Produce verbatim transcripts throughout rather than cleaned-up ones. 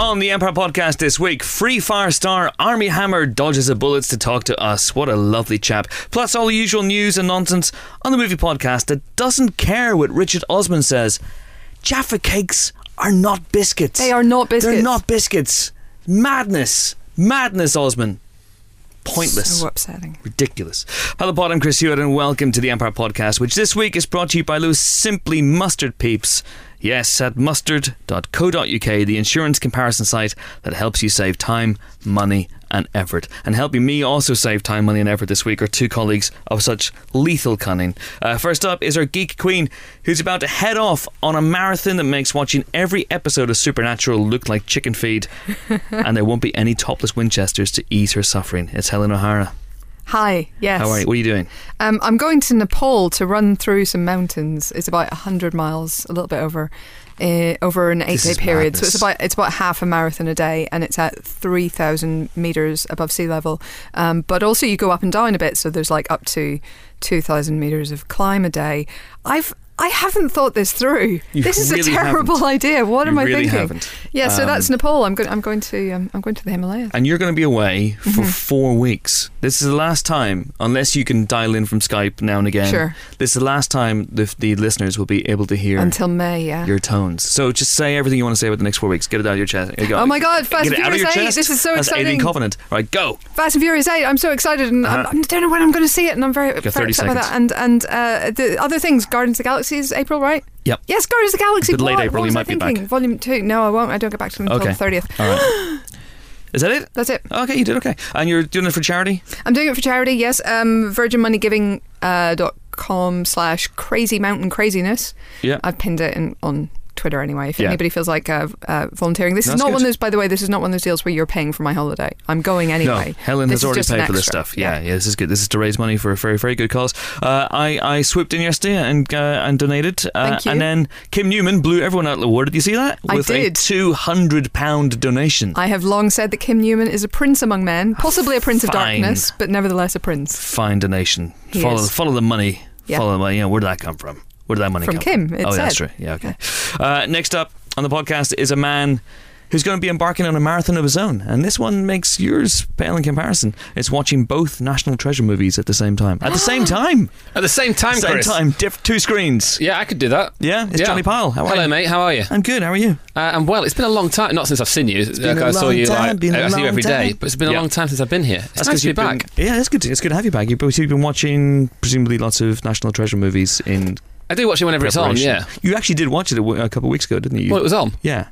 On the Empire Podcast this week, Free Fire star Armie Hammer dodges the bullets to talk to us. What a lovely chap. Plus all the usual news and nonsense on the movie podcast that doesn't care what Richard Osman says. Jaffa cakes are not biscuits. They are not biscuits. They're not biscuits. Madness. Madness, Osman. Pointless. So upsetting. Ridiculous. Hello, Pod, I'm Chris Hewitt and welcome to the Empire Podcast, which this week is brought to you by Lou's Simply Mustard Peeps. Yes, at mustard dot co dot uk, the insurance comparison site that helps you save time, money and effort. And helping me also save time, money and effort this week are two colleagues of such lethal cunning. Uh, first up is our geek queen, who's about to head off on a marathon that makes watching every episode of Supernatural look like chicken feed. And there won't be any topless Winchesters to ease her suffering. It's Helen O'Hara. Hi, yes. How are you? What are you doing? Um, I'm going to Nepal to run through some mountains. It's about one hundred miles, a little bit over, uh, over an eight-day period. Madness. So it's about it's about half a marathon a day, and it's at three thousand metres above sea level. Um, but also you go up and down a bit, so there's like up to two thousand metres of climb a day. I've I haven't thought this through. You this is really a terrible haven't. idea. What You am I really thinking? haven't. Yeah, so Um, that's Nepal. I'm going. I'm going to. Um, I'm going to the Himalayas. And you're going to be away for Mm-hmm. four weeks. This is the last time, unless you can dial in from Skype now and again. Sure. This is the last time the, the listeners will be able to hear Until May. Yeah. your tones. So just say everything you want to say about the next four weeks. Get it out of your chest. Go. Oh my God, Fast Get and it out of your Furious eight. chest. This is so That's exciting. Alien Covenant. Right, go. Fast and Furious eight. I'm so excited, and Uh-huh. I'm, I don't know when I'm going to see it, and I'm very, got very thirty upset about seconds. that. And and uh, the other things, Guardians of the Galaxy is April, right? Yep. Yes, Guardians of the Galaxy. But late what, April, what you was might I be thinking? back. Volume two. No, I won't. I don't get back to them until Okay. the thirtieth. All right. Is that it? That's it. Okay, you did okay. And you're doing it for charity? I'm doing it for charity. Yes. Um, Virgin Money Giving uh, dot com slash Crazy Mountain Craziness. Yeah. I've pinned it in, on Twitter anyway. If Yeah. anybody feels like uh, uh, volunteering, this That's is not good. one of those. By the way, this is not one of those deals where you're paying for my holiday. I'm going anyway. No, Helen This has is already just an paid for this extra. stuff. Yeah, yeah, this is good. This is to raise money for a very, very good cause. Uh, I, I swooped in yesterday and uh, and donated. Uh, Thank you. And then Kim Newman blew everyone out of the water. Did you see that? I With did. a two hundred pound donation. I have long said that Kim Newman is a prince among men, possibly a prince of Fine. darkness, but nevertheless a prince. Fine donation. He follow, is. follow the money. Yeah. Follow the money. Yeah, where did that come from? Where did that money From come Kim, from? it oh, said. that's true. Yeah, okay. Uh, next up on the podcast is a man who's going to be embarking on a marathon of his own. And this one makes yours pale in comparison. It's watching both National Treasure movies at the same time. At the same time! At the same time, Same Chris. time. Diff- two screens. Yeah, I could do that. Yeah, it's Yeah. Johnny Powell. How are Hello, you? mate. How are you? I'm good. How are you? Uh, and well, it's been a long time. Not since I've seen you. been Like, a I saw long you time, like been a I see you long every day, time. but it's been a Yeah. long time since I've been here. It's That's nice to be you've been- back. Yeah, it's good. It's good to have you back. You've, you've been watching presumably lots of National Treasure movies in I do watch it whenever it's on. preparation. Yeah. You actually did watch it a, w- a couple of weeks ago, didn't you? Well, it was on. Yeah.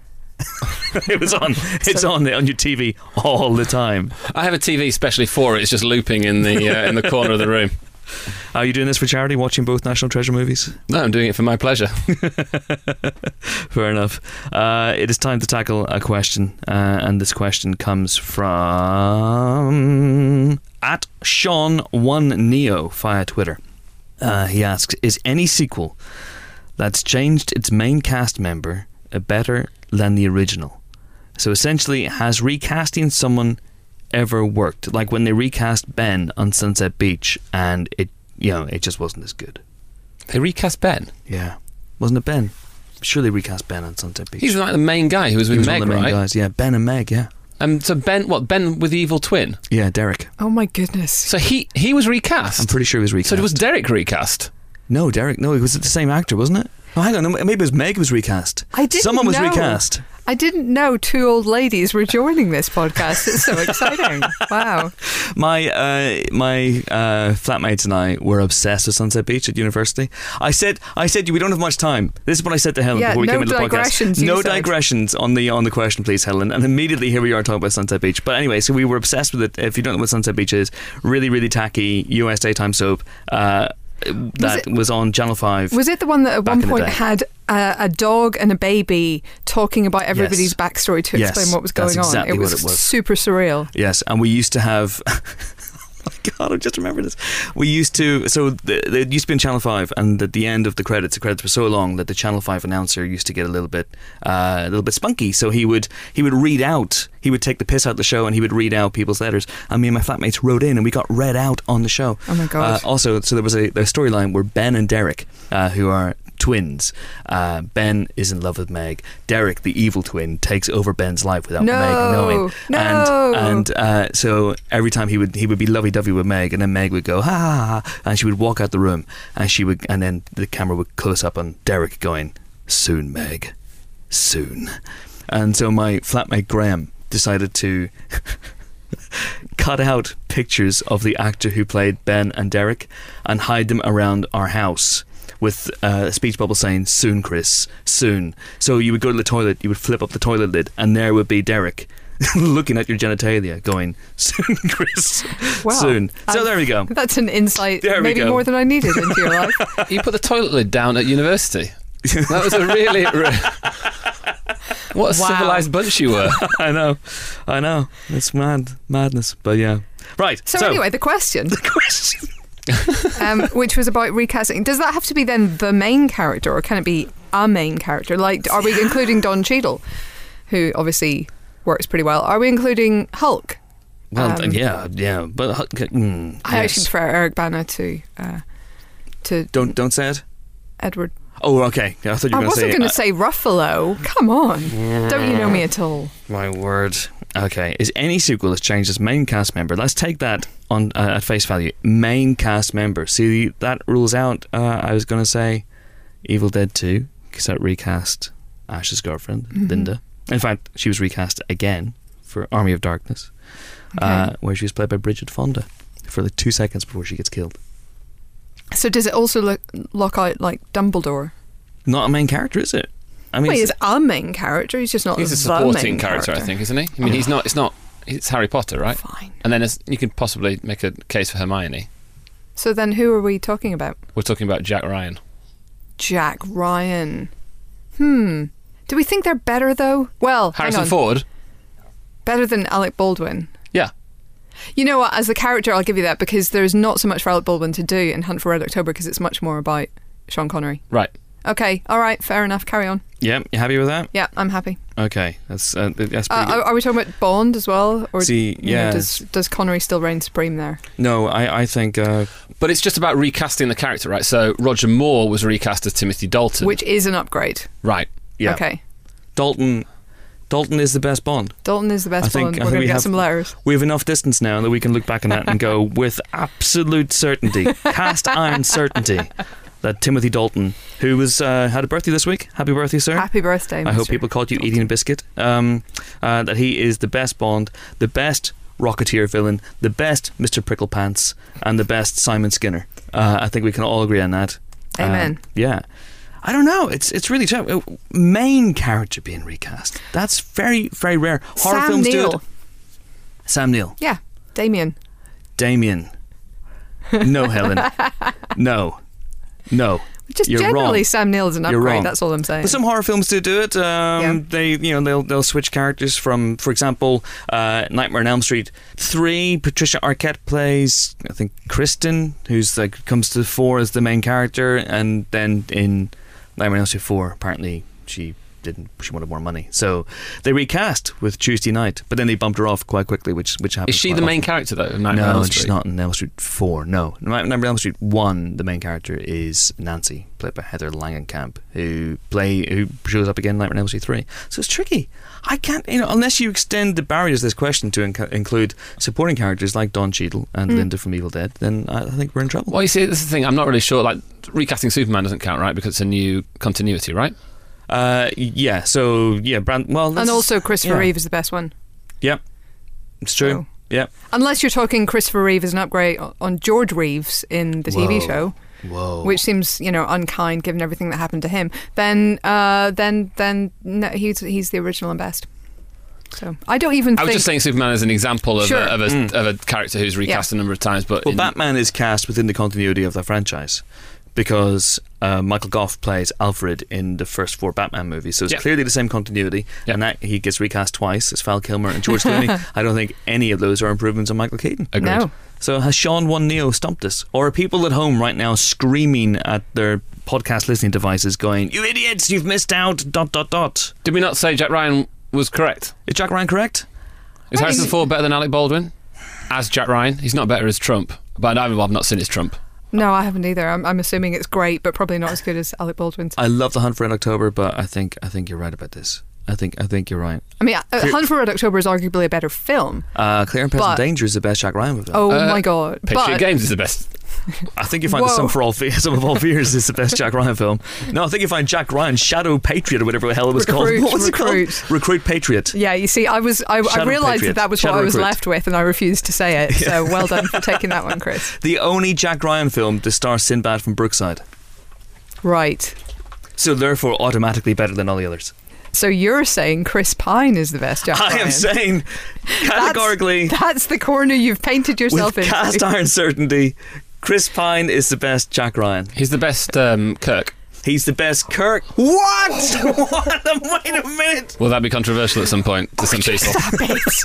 It was on. It's on on your T V all the time. I have a T V specially for it. It's just looping in the uh, in the corner of the room. Are you doing this for charity, watching both National Treasure movies? No, I'm doing it for my pleasure. Fair enough. Uh, it is time to tackle a question, uh, and this question comes from at Sean one Neo via Twitter. Uh, he asks, is any sequel that's changed its main cast member uh, better than the original? So essentially, has recasting someone ever worked? Like when they recast Ben on Sunset Beach, and it, you know, it just wasn't as good. They recast Ben. Yeah, wasn't it Ben? Sure, they recast Ben on Sunset Beach. He's like the main guy who was He with was Meg, one of the main right? guys. Yeah, Ben and Meg. Yeah, Um, so Ben, what Ben with the evil twin? yeah, Derek. Oh my goodness. So he he was recast. I'm pretty sure he was recast. So was Derek recast? no, Derek. No, it was the same actor, wasn't it? Oh, hang on. no, Maybe it was Meg was recast. I didn't Someone was know. recast. I didn't know two old ladies were joining this podcast. It's so exciting. Wow. My uh, my uh, flatmates and I were obsessed with Sunset Beach at university. I said, I said, we don't have much time. This is what I said to Helen Yeah, before we no came into the digressions, podcast. you No said. digressions on the on the question, please, Helen. And immediately here we are talking about Sunset Beach. But anyway, so we were obsessed with it. If you don't know what Sunset Beach is, really, really tacky U S daytime soap. Uh, that it- was on Channel five. Was it the one that at Back one in the point day. had uh, a dog and a baby talking about everybody's Yes. backstory to Yes, explain what was that's going exactly on? It what was, it was. super surreal. Yes, and we used to have. Oh my God, I just remember this. We used to, so the, the, it used to be on Channel five, and at the end of the credits, the credits were so long that the Channel five announcer used to get a little bit, uh, a little bit spunky. So he would he would read out, he would take the piss out of the show, and he would read out people's letters. And me and my flatmates wrote in, and we got read out on the show. Oh my God. Uh, also, so there was a, a storyline where Ben and Derek, uh, who are twins. Uh, Ben is in love with Meg. Derek, the evil twin, takes over Ben's life without No, Meg knowing. no. And and uh, so every time he would he would be lovey-dovey with Meg, and then Meg would go ha ha ha, and she would walk out the room, and she would, and then the camera would close up on Derek going, "Soon, Meg, soon." And so my flatmate Graham decided to cut out pictures of the actor who played Ben and Derek and hide them around our house with uh, a speech bubble saying, "Soon, Chris, soon." So you would go to the toilet, you would flip up the toilet lid, and there would be Derek looking at your genitalia going, "Soon, Chris, Wow. soon." So I've- there we go. That's an insight, There we maybe go. more than I needed into your life. You put the toilet lid down at university. That was a really... Re- what a Wow. civilised bunch you were. I know, I know. It's mad, madness. But yeah. Right, So, so, anyway, the question, the question. um, which was about recasting, does that have to be then the main character, or can it be a main character? Like, are we including Don Cheadle, who obviously works pretty well? Are we including Hulk? Well, Um, yeah, yeah. But uh, mm, I yes. actually prefer Eric Bana to uh, to Don't, don't say it. Edward. Oh, okay. Yeah, I thought you I were going to wasn't say. going to say Ruffalo. Come on. Don't you know me at all? My word. Okay. Is any sequel that's changed its main cast member? Let's take that on uh, at face value. Main cast member. See, that rules out, uh, I was going to say, Evil Dead two, because that recast Ash's girlfriend, Mm-hmm. Linda. In fact, she was recast again for Army of Darkness, Okay. uh, where she was played by Bridget Fonda for like two seconds before she gets killed. So does it also look, lock out like Dumbledore? Not a main character, is it? I mean, Well, he's it's- a main character. He's just not He's a the supporting main character, I think, isn't he? I mean, he's not... It's not... It's Harry Potter, right? Fine. And then it's, you could possibly make a case for Hermione. So then who are we talking about? We're talking about Jack Ryan. Jack Ryan. Hmm. Do we think they're better though? Well, hang Harrison on. Ford. Better than Alec Baldwin. Yeah. You know what? As a character, I'll give you that, because there's not so much for Alec Baldwin to do in Hunt for Red October, because it's much more about Sean Connery. Right. Okay. All right. Fair enough. Carry on. yeah, you happy with that? Yeah, I'm happy. Okay, that's uh, that's pretty Uh, good. are, are we talking about Bond as well, or See, you know, yeah, does does Connery still reign supreme there? No, I, I think uh, But it's just about recasting the character, right? So Roger Moore was recast as Timothy Dalton. Which is an upgrade. Right. yeah, Okay. Dalton Dalton is the best Bond. Dalton is the best I think- Bond. I We're think going we to get have- some letters. We have enough distance now that we can look back on that and go with absolute certainty, cast iron certainty, that Timothy Dalton, who was uh, had a birthday this week, happy birthday, sir. Happy birthday, I hope Mister people caught you eating a biscuit. Um, uh, that he is the best Bond, the best Rocketeer villain, the best Mister Pricklepants, and the best Simon Skinner. Uh, I think we can all agree on that. Amen. Uh, yeah. I don't know. It's it's really tough. Uh, Main character being recast. That's very, very rare. Horror Sam films Neill. do it. Sam Neill. Yeah, Damien. Damien. No, Helen. No. No. Just You're generally, wrong. Sam Neill is an You're upgrade. wrong. That's all I'm saying. But some horror films do do it. Um, Yeah. They, you know, they'll they'll switch characters from, for example, uh, Nightmare on Elm Street three. Patricia Arquette plays, I think, Kristen, who's like comes to the fore as the main character, and then in Nightmare on Elm Street four, apparently she didn't. She wanted more money, so they recast with Tuesday Night. But then they bumped her off quite quickly, which which happens. Is she quite the main often. character, though? of Nightmare on No, Elm she's Street? not in Elm Street four. No, Nightmare on Elm Street one. The main character is Nancy, played by Heather Langenkamp, who play who shows up again in Nightmare on Elm Street three. So it's tricky. I can't, you know, unless you extend the barriers of this question to inc- include supporting characters like Don Cheadle and Mm. Linda from Evil Dead. Then I I think we're in trouble. Well, you see, this is the thing. I'm not really sure. Like, recasting Superman doesn't count, right? Because it's a new continuity, right? Uh, yeah. So yeah, Brand. Well, and let's- also, Christopher yeah. Reeve is the best one. Yeah, it's true. So- Yeah. Unless you're talking Christopher Reeve as an upgrade o- on George Reeves in the T V Whoa. show, Whoa. which seems, you know, unkind given everything that happened to him. Then, uh, then, then no, he's he's the original and best. So I don't even. I was think just saying Superman as an example of, Sure. a, of, a, Mm. of a character who's recast a number of times. But Well, in- Batman is cast within the continuity of the franchise because uh, Michael Gough plays Alfred in the first four Batman movies, so it's Yeah. clearly the same continuity. Yeah. And that he gets recast twice as Val Kilmer and George Clooney. I don't think any of those are improvements on Michael Keaton. Agreed. no. So has Sean One Neo stumped us, or are people at home right now screaming at their podcast listening devices, going, "You idiots! You've missed out!" Dot dot dot. Did we not say Jack Ryan was correct? Is Jack Ryan correct? Is Harrison he's- Ford better than Alec Baldwin as Jack Ryan? He's not better as Trump, but I've, I've not seen his Trump. No, I haven't either. I'm, I'm assuming it's great, but probably not as good as Alec Baldwin's. I love The Hunt for Red October, but I think I think you're right about this. I think I think you're right. I mean, uh, Hunt for Red October is arguably a better film. Uh, Clear and Present But- Danger is the best Jack Ryan film. Oh Uh, my god! Patriot But Games is the best. I think you find the Whoa. Sum for All Fe- Sum of All Fears is the best Jack Ryan film. No, I think you find Jack Ryan Shadow Patriot or whatever the hell it was Recruit, called. What was it Recruit. called? Recruit Patriot. yeah, you see, I was I, I Shadow realised Patriot. that that was Shadow what I was Recruit. left with, and I refused to say it. So well done for taking that one, Chris. The only Jack Ryan film to star Sinbad from Brookside. Right. So therefore automatically better than all the others. So you're saying Chris Pine is the best Jack I Ryan? am saying categorically That's, that's the corner you've painted yourself with into. cast iron certainty, Chris Pine is the best Jack Ryan. He's the best um, Kirk. He's the best Kirk. What? What? Wait a minute. Will that be controversial at some point to some people? Stop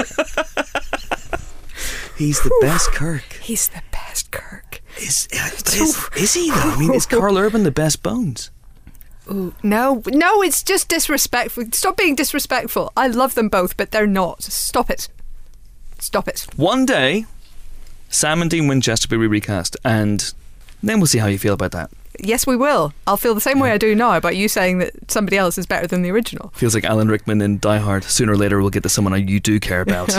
it. He's the best Kirk. He's the best Kirk. Is, is, is he though? I mean, is Carl Urban the best Bones? Ooh, no, no, it's just disrespectful. Stop being disrespectful. I love them both, but they're not. Stop it. Stop it. One day, Sam and Dean Winchester will be recast, and then we'll see how you feel about that. Yes, we will. I'll feel the same way I do now about you saying that somebody else is better than the original. Feels like Alan Rickman in Die Hard. Sooner or later, we'll get to someone you do care about.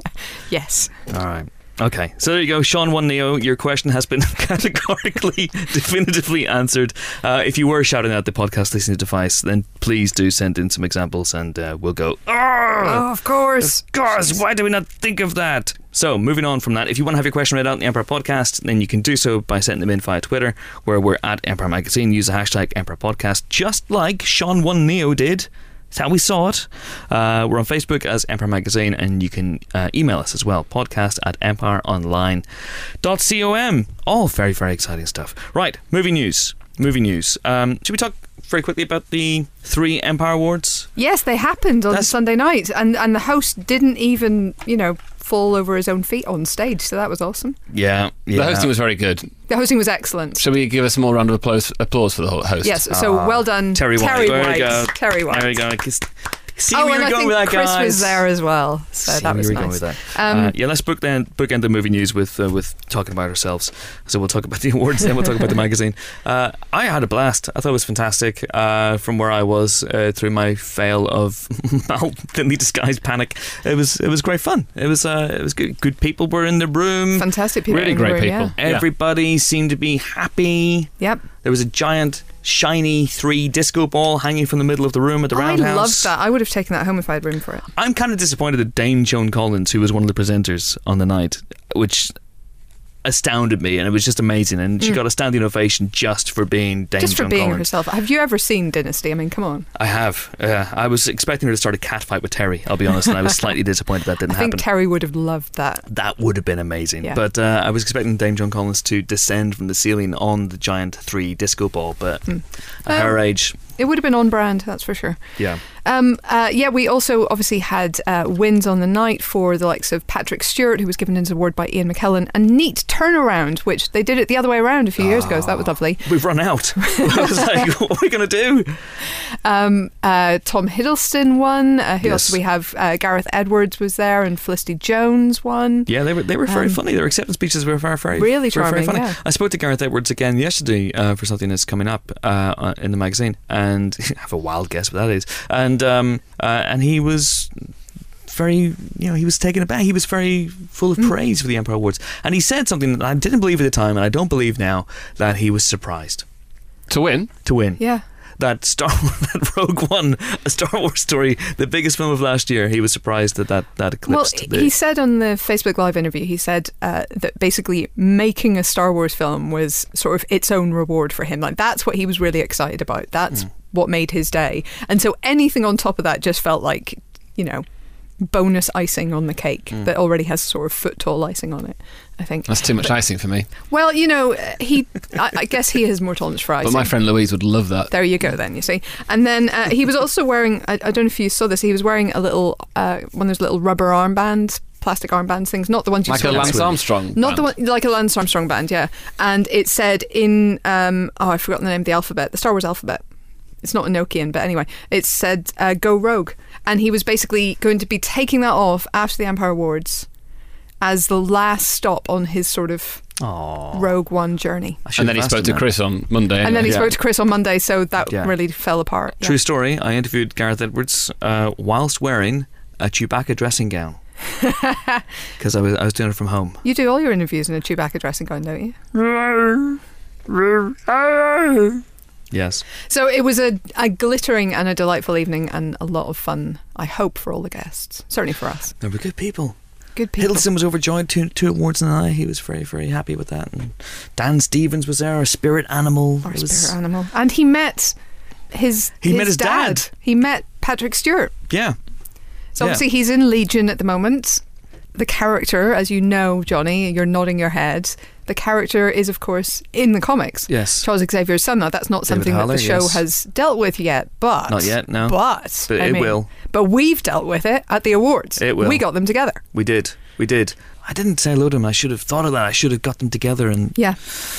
Yes. All right. Okay, so there you go. Sean One Neo, your question has been categorically, definitively answered. Uh, if you were shouting out the podcast listening device, then please do send in some examples and uh, we'll go, Oh, of course. Gosh, why do we not think of that? So, moving on from that, if you want to have your question read out in the Empire Podcast, then you can do so by sending them in via Twitter, where we're at Empire Magazine. Use the hashtag Empire Podcast, just like Sean One Neo did. That's how we saw it. Uh, we're on Facebook as Empire Magazine, and you can uh, email us as well, podcast at empireonline dot com. All very, very exciting stuff. Right, movie news. Movie news. Um, should we talk very quickly about the three Empire Awards? Yes, they happened on That's- Sunday night, and, and the host didn't even, you know, fall over his own feet on stage, so that was awesome. Yeah, yeah. The hosting was very good. The hosting was excellent. Shall we give a small round of applause, applause for the ho- host? Yes, so well done, Terry White. Terry There we White. go. Terry White. There we go. Kiss- See oh, where and you're I going think with that, Chris guys. was there as well, so See that where was you're nice. going with that. Um, uh, yeah, let's book then bookend the movie news with uh, with talking about ourselves. So we'll talk about the awards, then we'll talk about the magazine. Uh, I had a blast. I thought it was fantastic. Uh, from where I was uh, through my fail of mal- thinly disguised panic, it was it was great fun. It was uh, it was good. Good people were in the room. Fantastic people. Really in the great room, people. Yeah. Everybody seemed to be happy. Yep. There was a giant, shiny three disco ball hanging from the middle of the room at the I Roundhouse. loved that. I would have taken that home if I had room for it. I'm kind of disappointed that Dame Joan Collins, who was one of the presenters on the night, which astounded me, and it was just amazing, and she Mm. got a standing ovation just for being Dame Just for Joan being Collins. herself. Have you ever seen Dynasty? I mean, come on. I have. Uh, I was expecting her to start a cat fight with Terry, I'll be honest, and I was slightly disappointed that didn't I think happen. Terry would have loved that. That would have been amazing. Yeah. But uh, I was expecting Dame Joan Collins to descend from the ceiling on the giant three disco ball, but Mm. at her Um, age, It would have been on brand, that's for sure. yeah. Um, uh, yeah, we also obviously had uh, wins on the night for the likes of Patrick Stewart, who was given his award by Ian McKellen, and Neat Turnaround, which they did it the other way around a few years ago, so that was lovely. We've run out. I was like, what are we going to do? Um, uh, Tom Hiddleston won. Uh, who Yes. else do we have? Uh, Gareth Edwards was there, and Felicity Jones won. Yeah, they were they were very Um, funny. Their acceptance speeches were very, very, Really very, very charming, funny. yeah. I spoke to Gareth Edwards again yesterday uh, for something that's coming up uh, uh, in the magazine, and I have a wild guess what that is. And um, uh, and he was very, you know, he was taken aback. He was very full of Mm. praise for the Empire Awards, and he said something that I didn't believe at the time, and I don't believe now, that he was surprised To win? to win. Yeah. That Star that Rogue One, a Star Wars story, the biggest film of last year, he was surprised that that, that Well, eclipsed. the, he said on the Facebook Live interview, he said uh, that basically making a Star Wars film was sort of its own reward for him. Like, that's what he was really excited about. That's Mm. what made his day. And so anything on top of that just felt like, you know, bonus icing on the cake Mm. that already has sort of foot tall icing on it, I think. That's too much icing for me. Well, you know, he, I, I guess he has more tolerance for icing. But my friend Louise would love that. There you go, then, you see. And then uh, he was also wearing, I, I don't know if you saw this, he was wearing a little, uh, one of those little rubber armbands, plastic armbands things, not the ones you Like saw a last Lance week. Armstrong. Not the band. one, like a Lance Armstrong band, yeah. And it said in, um, oh, I've forgotten the name of the alphabet, the Star Wars alphabet. It's not a Nokian, but anyway, it said uh, Go Rogue. And he was basically going to be taking that off after the Empire Awards as the last stop on his sort of Aww. Rogue One journey. And then he spoke to that. Chris on Monday. And then he Yeah. spoke to Chris on Monday, so that Yeah. really fell apart. Yeah. True story. I interviewed Gareth Edwards uh, whilst wearing a Chewbacca dressing gown because I was I was doing it from home. You do all your interviews in a Chewbacca dressing gown, don't you? Yes. So it was a, a glittering and a delightful evening and a lot of fun, I hope, for all the guests. Certainly for us. They were good people. Good people. Hiddleston was overjoyed. Two, two awards in an eye. He was very, very happy with that. And Dan Stevens was there, our spirit animal. Our It was- spirit animal. And he met his He met his dad. He met Patrick Stewart. Yeah. So Yeah. obviously he's in Legion at the moment. The character, as you know, Johnny, you're nodding your head. The character is, of course, in the comics. Yes. Charles Xavier's son. Now, that's not David something Haller, that the show yes. has dealt with yet, but... Not yet, no. But, But I it mean, will. But we've dealt with it at the awards. It will. We got them together. We did. We did. I didn't say hello to him. I should have thought of that. I should have got them together. And Yeah.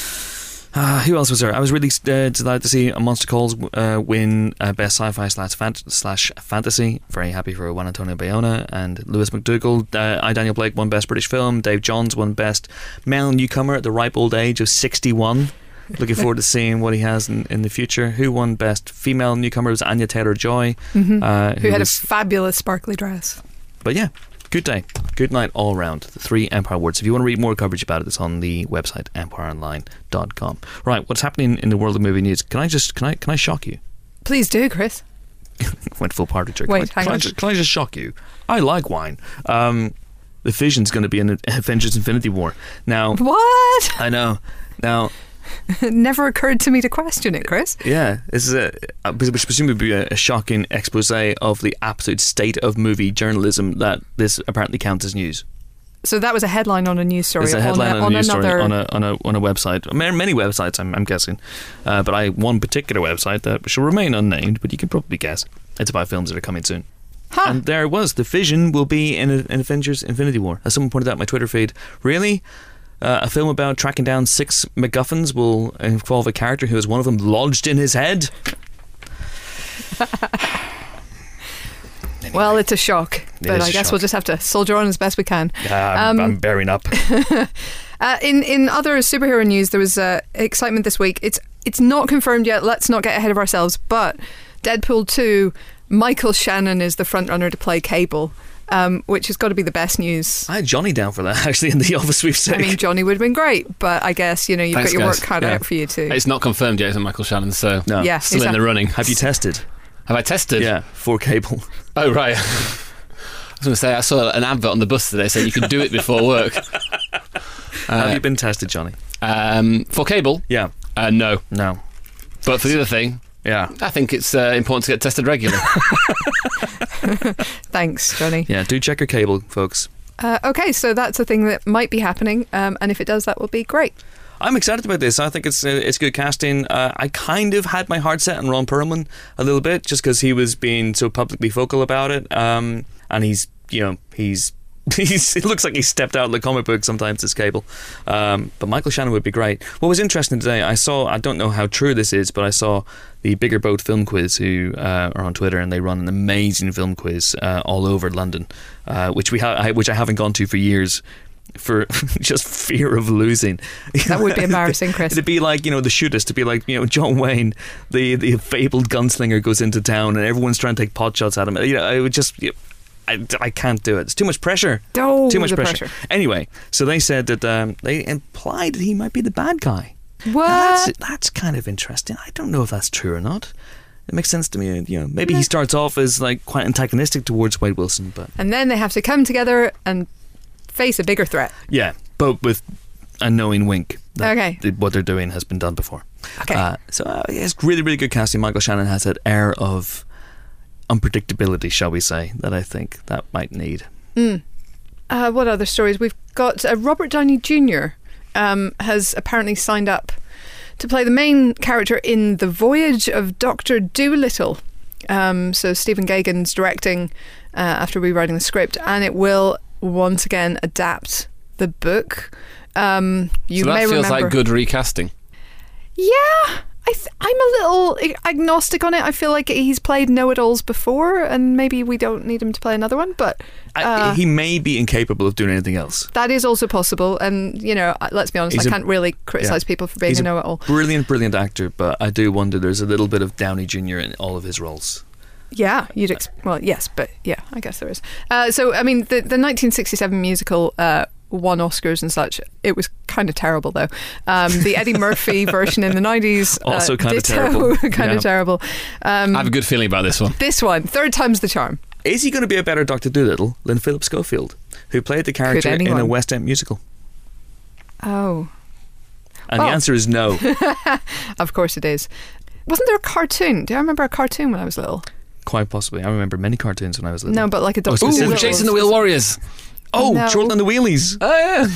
uh, who else was there? I was really uh, delighted to see Monster Calls uh, win uh, Best Sci-Fi slash, fant- slash Fantasy. Very happy for Juan Antonio Bayona and Lewis McDougall. Uh, I, Daniel Blake, won Best British Film. Dave Johns won Best Male Newcomer at the ripe old age of sixty-one. Looking forward to seeing what he has in, in the future. Who won Best Female Newcomer? It was Anya Taylor-Joy. Mhm. Uh, Who had was- a fabulous sparkly dress. But yeah, good day. Good night all round. The three Empire Awards. If you want to read more coverage about it, it's on the website empire online dot com. Right, what's happening in the world of movie news? Can I just can I can I shock you? Please do, Chris. Went full party trick. Wait, can, I, hang can, I on. just, can I just shock you? I like wine. Um, the Vision's going to be in Avengers Infinity War. Now, What? I know. Now, It never occurred to me to question it, Chris. yeah, this is a, a which presumably be a, a shocking expose of the absolute state of movie journalism that this apparently counts as news. So that was a headline on a news story. It's a headline on a, on news another... story on a on a on a website. Ma- Many websites, I'm, I'm guessing, uh, but I one particular website that shall remain unnamed, but you can probably guess. It's about films that are coming soon. Huh. And there it was. The Vision will be in, a, in Avengers Infinity War. As someone pointed out in my Twitter feed, really, uh, a film about tracking down six MacGuffins will involve a character who has one of them lodged in his head. Well, it's a shock, It but is I a guess shock. we'll just have to soldier on as best we can. Yeah, I'm, Um, I'm bearing up. Uh, in in other superhero news, there was uh, excitement this week. It's it's not confirmed yet. Let's not get ahead of ourselves. But Deadpool two, Michael Shannon is the frontrunner to play Cable, um, which has got to be the best news. I had Johnny down for that actually in the office we've I said. mean, Johnny would have been great, but I guess you know you've Thanks, got your guys. work cut Yeah. out for you too. It's not confirmed yet, isn't Michael Shannon? So No. Yeah, still in exactly. the running. Have you tested? Have I tested? Yeah, for Cable. Oh right. I was going to say I saw an advert on the bus today saying you could do it before work. Have Uh, you been tested, Johnny? um, for Cable? Yeah. Uh, no. No. But for the other thing, Yeah. I think it's uh, important to get tested regularly. Thanks, Johnny. Yeah, do check your cable, folks. Uh, okay, so that's a thing that might be happening, um, and if it does, that will be great. I'm excited about this. I think it's uh, it's good casting. Uh, I kind of had my heart set on Ron Perlman a little bit, just because he was being so publicly vocal about it. Um, and he's, you know, he's, he's it looks like he stepped out of the comic book sometimes, this Cable. Um, but Michael Shannon would be great. What was interesting today, I saw, I don't know how true this is, but I saw the Bigger Boat Film Quiz, who uh, are on Twitter, and they run an amazing film quiz uh, all over London, uh, which we ha- I, which I haven't gone to for years. For just fear of losing. That would be embarrassing, Chris. It'd be like, you know, the shootist. To be like, you know, John Wayne, the the fabled gunslinger, goes into town and everyone's trying to take pot shots at him. You know, I would just, you know, I, I can't do it. It's too much pressure. Oh, too much the pressure. pressure. Anyway, so they said that um, they implied that he might be the bad guy. What? That's, that's kind of interesting. I don't know if that's true or not. It makes sense to me. You know, maybe he starts off as like quite antagonistic towards Wade Wilson, but And then they have to come together and face a bigger threat. yeah, but with a knowing wink that Okay. th- what they're doing has been done before. Okay. Uh, so uh, yeah, it's really, really good casting. Michael Shannon has that air of unpredictability, shall we say, that I think that might need. Mm. Uh, what other stories? We've got uh, Robert Downey Junior Um, has apparently signed up to play the main character in The Voyage of Doctor Dolittle. Um, so Stephen Gagan's directing uh, after rewriting the script, and it will once again adapt the book. Um, you so that may feels remember. like good recasting. Yeah, I th- I'm a little agnostic on it. I feel like he's played know-it-alls before, and maybe we don't need him to play another one. But uh, I, he may be incapable of doing anything else. That is also possible. And you know, let's be honest, He's I a- can't really criticize yeah. people for being He's a a know-it-all. Brilliant, brilliant actor, but I do wonder there's a little bit of Downey Junior in all of his roles. Yeah, you'd ex- well, yes, but yeah, I guess there is. Uh, so, I mean, the the nineteen sixty-seven musical uh, won Oscars and such. It was kind of terrible, though. Um, the Eddie Murphy version in the nineties Also uh, kinda ditto, terrible. kind Yeah. of terrible. Um, I have a good feeling about this one. this one, third time's the charm. Is he going to be a better Doctor Dolittle than Philip Schofield, who played the character in a anyone? West End musical? Oh, And Oh. the answer is no. of course it is. Wasn't there a cartoon? Do I remember a cartoon when I was little? Quite possibly. I remember many cartoons when I was little. No, but like a Doctor Oh, Ooh, Dolittle. Jason the Wheel Warriors. Oh, No. Jordan and the Wheelies. Oh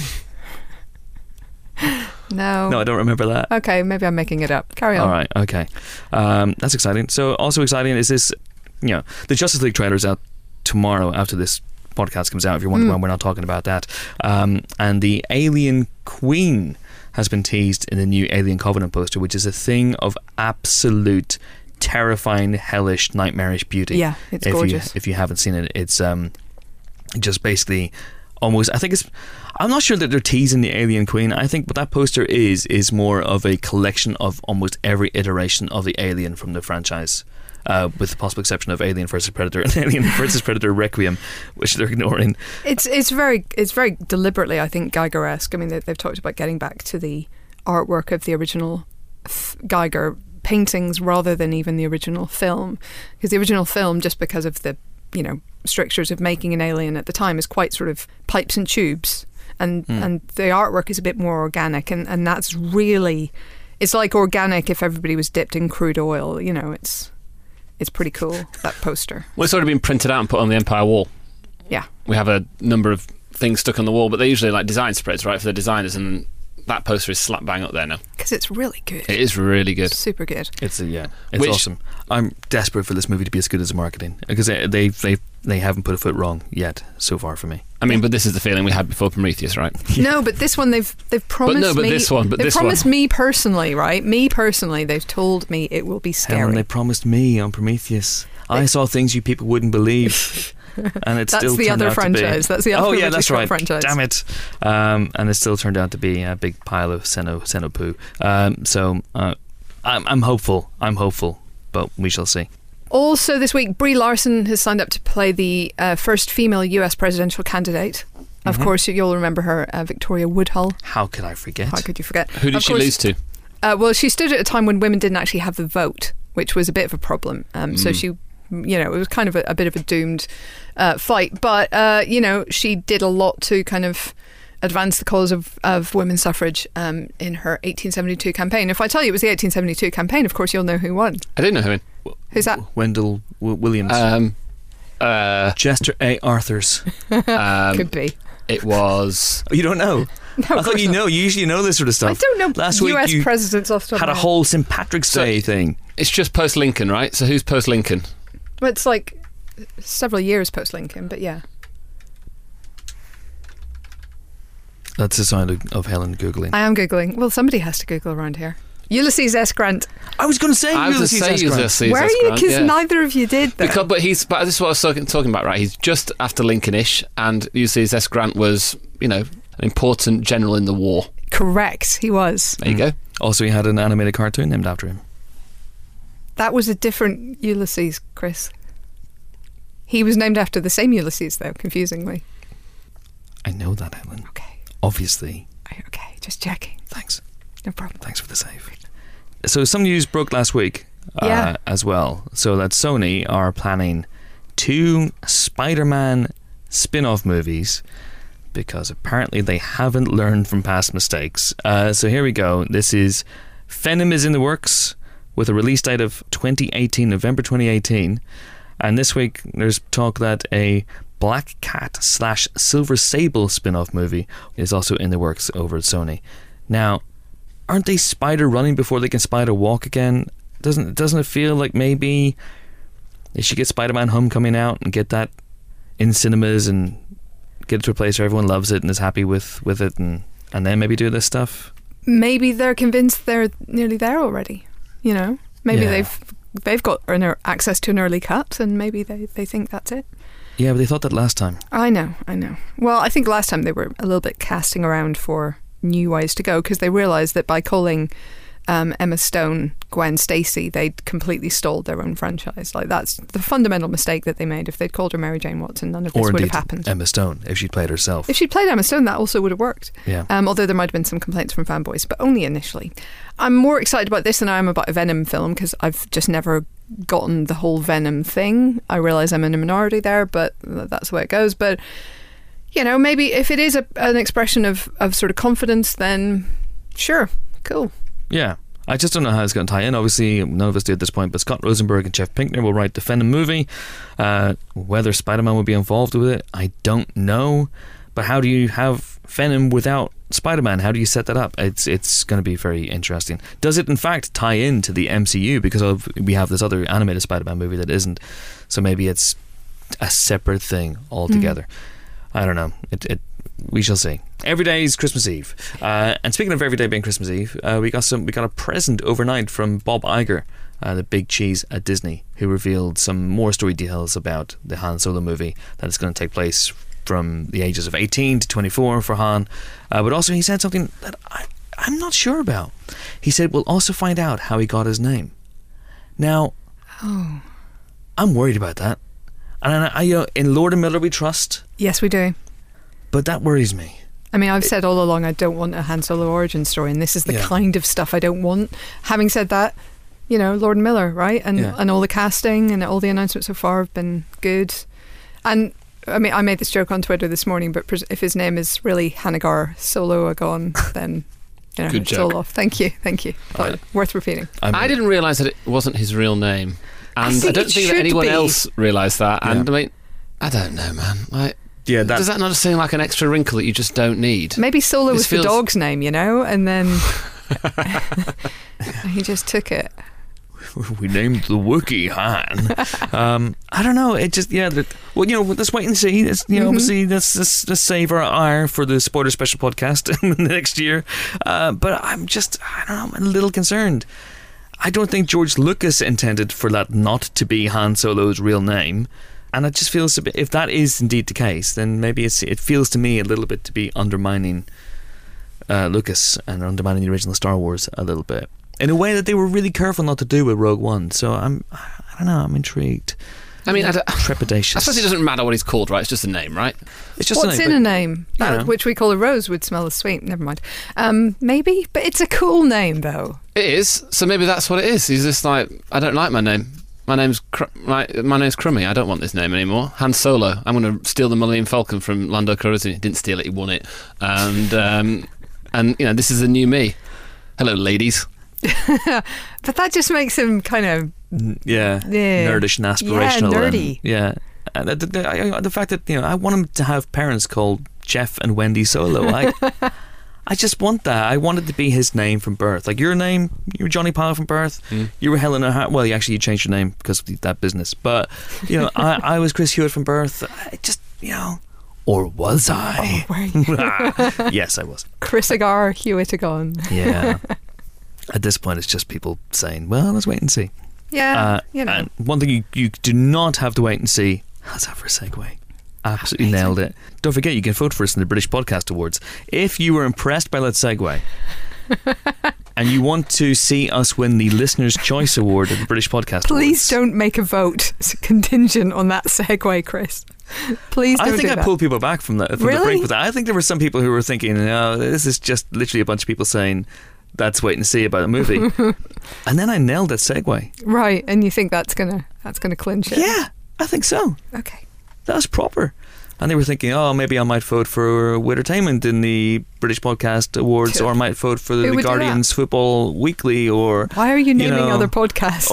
yeah. No. No, I don't remember that. Okay, maybe I'm making it up. Carry on. All right, okay. Um, that's exciting. So, also exciting is this, you know, the Justice League trailer's out tomorrow after this podcast comes out, if you're wondering Mm. why we're not talking about that. Um, and the Alien Queen has been teased in the new Alien Covenant poster, which is a thing of absolute terrifying, hellish, nightmarish beauty. Yeah, it's if gorgeous. You, if you haven't seen it, it's um, just basically almost, I think it's, I'm not sure that they're teasing the Alien Queen. I think what that poster is is more of a collection of almost every iteration of the Alien from the franchise, uh, with the possible exception of Alien versus Predator and Alien versus Predator Requiem, which they're ignoring. It's it's very it's very deliberately, I think, Geiger-esque. I mean, they, they've talked about getting back to the artwork of the original f- Geiger paintings rather than even the original film, because the original film, just because of the you know strictures of making an alien at the time, is quite sort of pipes and tubes, and Mm. and the artwork is a bit more organic, and and that's really, it's like organic if everybody was dipped in crude oil. You know, it's it's pretty cool, that poster. Well, it's already been printed out and put on the Empire wall. Yeah. We have a number of things stuck on the wall, but they're usually like design spreads, right, for the designers, and that poster is slap bang up there now. Because it's really good. It is really good. Super good. It's a, yeah, it's Which- awesome. I'm desperate for this movie to be as good as the marketing, because they they they, they haven't put a foot wrong yet so far for me. I mean, but this is the feeling we had before Prometheus, right? No, but this one they've they've promised no, but me. this one, but they've this promised one. me personally, right? Me personally, they've told me it will be Helen, scary. they promised me on Prometheus. I saw things you people wouldn't believe. And it That's still the turned other out to be- franchise. That's the oh other yeah, that's Ridley right. Scott franchise. Damn it! Um, and it still turned out to be a big pile of seno seno poo. Um, so uh, I'm, I'm hopeful. I'm hopeful, but we shall see. Also, this week, Brie Larson has signed up to play the uh, first female U S presidential candidate. Of Mhm. course, you'll remember her, uh, Victoria Woodhull. How could I forget? How could you forget? Who did Of she course, lose to? Uh, well, she stood at a time when women didn't actually have the vote, which was a bit of a problem. Um, So Mm. she, you know, it was kind of a, a bit of a doomed uh, fight. But, uh, you know, she did a lot to kind of advance the cause of, of women's suffrage um, in her eighteen seventy-two campaign. If I tell you it was the eighteen seventy-two campaign, of course you'll know who won. I didn't know who in. Who's that? Wendell w- Williams. Um, uh, Chester A. Arthurs. um, Could be. it was. Oh, you don't know? No, I of thought course you not. know. You usually know this sort of I stuff. don't know Last U S week you presidents off the top had a of my head. whole Saint Patrick's So- Day thing. It's just post Lincoln, right? So who's post Lincoln? Well, it's like several years post Lincoln, but yeah. That's the sound of, of Helen googling. I am Googling. Well, somebody has to Google around here. Ulysses S. Grant. I was going to say I was going to Ulysses say S. Grant. Ulysses Where are S. you? Grant, Because yeah. neither of you did, though. Because, but he's. But this is what I was talking, talking about, right? He's just after Lincoln-ish, and Ulysses S. Grant was, you know, an important general in the war. Correct, he was. There you Mm. go. Also, he had an animated cartoon named after him. That was a different Ulysses, Chris. He was named after the same Ulysses, though, confusingly. I know that, Helen. Okay. Obviously. Okay, just checking. Thanks. No problem. Thanks for the save. So some news broke last week uh, Yeah. as well. So that Sony are planning two Spider-Man spin-off movies because apparently they haven't learned from past mistakes. Uh, so here we go. This is Venom is in the works with a release date of twenty eighteen, November twenty eighteen. And this week there's talk that a Black Cat slash Silver Sable spin-off movie is also in the works over at Sony. Now, aren't they spider running before they can spider walk again? Doesn't doesn't it feel like maybe they should get Spider-Man Homecoming out and get that in cinemas and get it to a place where everyone loves it and is happy with, with it, and, and then maybe do this stuff? Maybe they're convinced they're nearly there already. You know, maybe Yeah. they've they've got an, ear- access to an early cut, and maybe they, they think that's it. Yeah, but they thought that last time. I know, I know. Well, I think last time they were a little bit casting around for new ways to go because they realised that by calling um, Emma Stone Gwen Stacy, they'd completely stalled their own franchise. Like, that's the fundamental mistake that they made. If they'd called her Mary Jane Watson, none of this Or would indeed have happened. Emma Stone, if she'd played herself. If she'd played Emma Stone, that also would have worked. Yeah. Um, although there might have been some complaints from fanboys, but only initially. I'm more excited about this than I am about a Venom film because I've just never gotten the whole Venom thing. I realise I'm in a minority there, but that's the way it goes. But, you know, maybe if it is a, an expression of, of sort of confidence, then sure, cool. Yeah. I just don't know how it's going to tie in. Obviously, none of us do at this point, but Scott Rosenberg and Jeff Pinkner will write the Venom movie. Uh, whether Spider-Man will be involved with it, I don't know. But how do you have Venom without Spider-Man? How do you set that up? It's it's going to be very interesting. Does it, in fact, tie into the M C U? Because of, we have this other animated Spider-Man movie that isn't. So maybe it's a separate thing altogether. Mm. I don't know. It, it we shall see. Every day is Christmas Eve, uh, and speaking of every day being Christmas Eve, uh, we got some. We got a present overnight from Bob Iger, uh, the big cheese at Disney, who revealed some more story details about the Han Solo movie that is going to take place from the ages of eighteen to twenty-four for Han. Uh, but also, he said something that I, I'm not sure about. He said we'll also find out how he got his name. Now, oh. I'm worried about that. And I, I, you know, in Lord and Miller we trust. Yes, we do. But that worries me. I mean, I've said all along I don't want a Han Solo origin story, and this is the Yeah. kind of stuff I don't want. Having said that, you know, Lord and Miller, right? And Yeah. and all the casting and all the announcements so far have been good. And I mean, I made this joke on Twitter this morning, but pres- if his name is really Hanagar Solo Agon, then you know, Good it's joke. all off. Thank you, thank you. But worth repeating. I'm, I didn't realise that it wasn't his real name, I and I, think don't it think that should anyone be. else realised that. And Yeah. I mean, I don't know, man. Like, Yeah, that, does that not seem like an extra wrinkle that you just don't need? Maybe Solo This was feels- the dog's name, you know, and then he just took it. we named the Wookiee Han. um, I don't know. It just yeah. The, well, you know, let's wait and see. It's, you know, Mhm. obviously, let's, let's let's save our ire for the spoiler special podcast next year. Uh, but I'm just I don't know. I'm a little concerned. I don't think George Lucas intended for that not to be Han Solo's real name. And it just feels a bit, if that is indeed the case, then maybe it's, it feels to me a little bit to be undermining uh, Lucas and undermining the original Star Wars a little bit in a way that they were really careful not to do with Rogue One. So I'm, I don't know, I'm intrigued. I mean, I, don't- Trepidatious. I suppose it doesn't matter what he's called, right? It's just a name, right? It's just What's a in name, a name? you That, know. which we call a rose would smell as sweet. Never mind. Um, maybe, but it's a cool name though. It is. So maybe that's what it is. He's just like, I don't like my name. My name's Cr- my, my name's Crummy. I don't want this name anymore. Han Solo. I'm going to steal the Millennium Falcon from Lando Calrissian. He didn't steal it. He won it. And um, and you know, this is the new me. Hello, ladies. But that just makes him kind of N- yeah, Yeah. nerdish and aspirational. Yeah, and- nerdy. yeah. And the, the, I- the fact that, you know, I want him to have parents called Jeff and Wendy Solo. I, I just want that. I want it to be his name from birth. Like your name, you were Johnny Pyle from birth. Mm. You were Helena Hart. Well, you actually you changed your name because of that business. But, you know, I, I was Chris Hewitt from birth. I just, you know, or was I? oh, where are you? Yes, I was. Chris Agar Hewitt Agon. Yeah. At this point, it's just people saying, well, let's wait and see. Yeah, Uh, you know. And one thing you, you do not have to wait and see. How's that for a segue? Absolutely Amazing. nailed it. Don't forget, you can vote for us in the British Podcast Awards. If you were impressed by that segue and you want to see us win the Listener's Choice Award at the British Podcast Please Awards, don't make a vote contingent on that segue, Chris. Please don't I think do I that. pulled people back from that from Really? the break with that. I think there were some people who were thinking, "No, this is just literally a bunch of people saying that's wait and see about a movie," and then I nailed that segue. Right, and you think that's gonna that's gonna clinch it? Yeah, I think so. Okay. That was proper. And they were thinking, oh, maybe I might vote for Wittertainment in the British Podcast Awards, or I might vote for Who the would do Guardians Football Weekly, or Why are you naming know, other podcasts?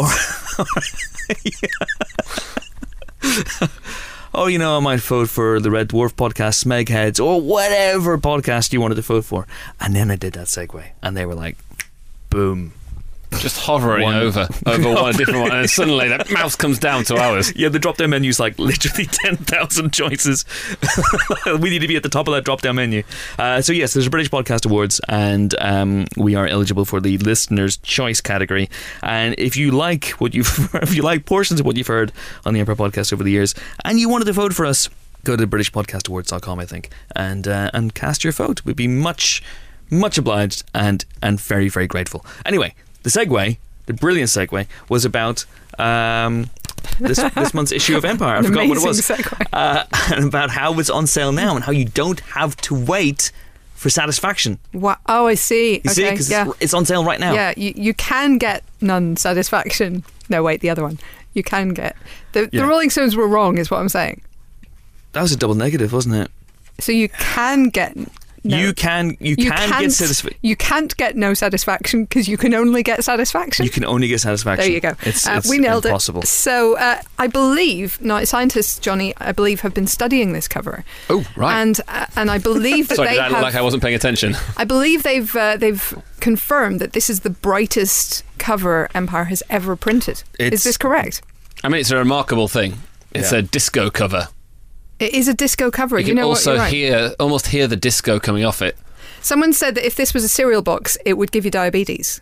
oh, you know, I might vote for the Red Dwarf Podcast, Smegheads, or whatever podcast you wanted to vote for. And then I did that segue, and they were like, boom, Just hovering One. over over one different one, and then suddenly that mouse comes down to ours. Yeah, the drop-down menu's like literally ten thousand choices. We need to be at the top of that drop-down menu. Uh, so yes, there's a British Podcast Awards, and um, we are eligible for the Listener's Choice category. And if you like what you've, if you like portions of what you've heard on the Empire Podcast over the years, and you wanted to vote for us, go to british podcast awards dot com, I think, and uh, and cast your vote. We'd be much, much obliged and and very, very grateful. Anyway. The segue, the brilliant segue, was about um, this, this month's issue of Empire. I An forgot what it amazing was. segue. Uh, and about how it's on sale now and how you don't have to wait for satisfaction. What? Oh, I see. You okay, see, because yeah. it's, it's on sale right now. Yeah, you, you can get none satisfaction. No, wait, the other one. You can get. The, Yeah. the Rolling Stones were wrong, is what I'm saying. That was a double negative, wasn't it? So you can get. No. You can you, You can can't- get satisfaction. You can't get no satisfaction because you can only get satisfaction. You can only get satisfaction. There you go. It's, Uh, it's we nailed impossible. it. So uh, I believe, now scientists, Johnny, I believe, have been studying this cover. Oh, right. And uh, and I believe that Sorry, they did I look have. like I wasn't paying attention? I believe they've uh, they've confirmed that this is the brightest cover Empire has ever printed. It's- Is this correct? I mean, it's a remarkable thing. It's Yeah. a disco cover. It is a disco cover. You You, can know also what? You're right. hear, almost hear the disco coming off it. Someone said that if this was a cereal box, it would give you diabetes.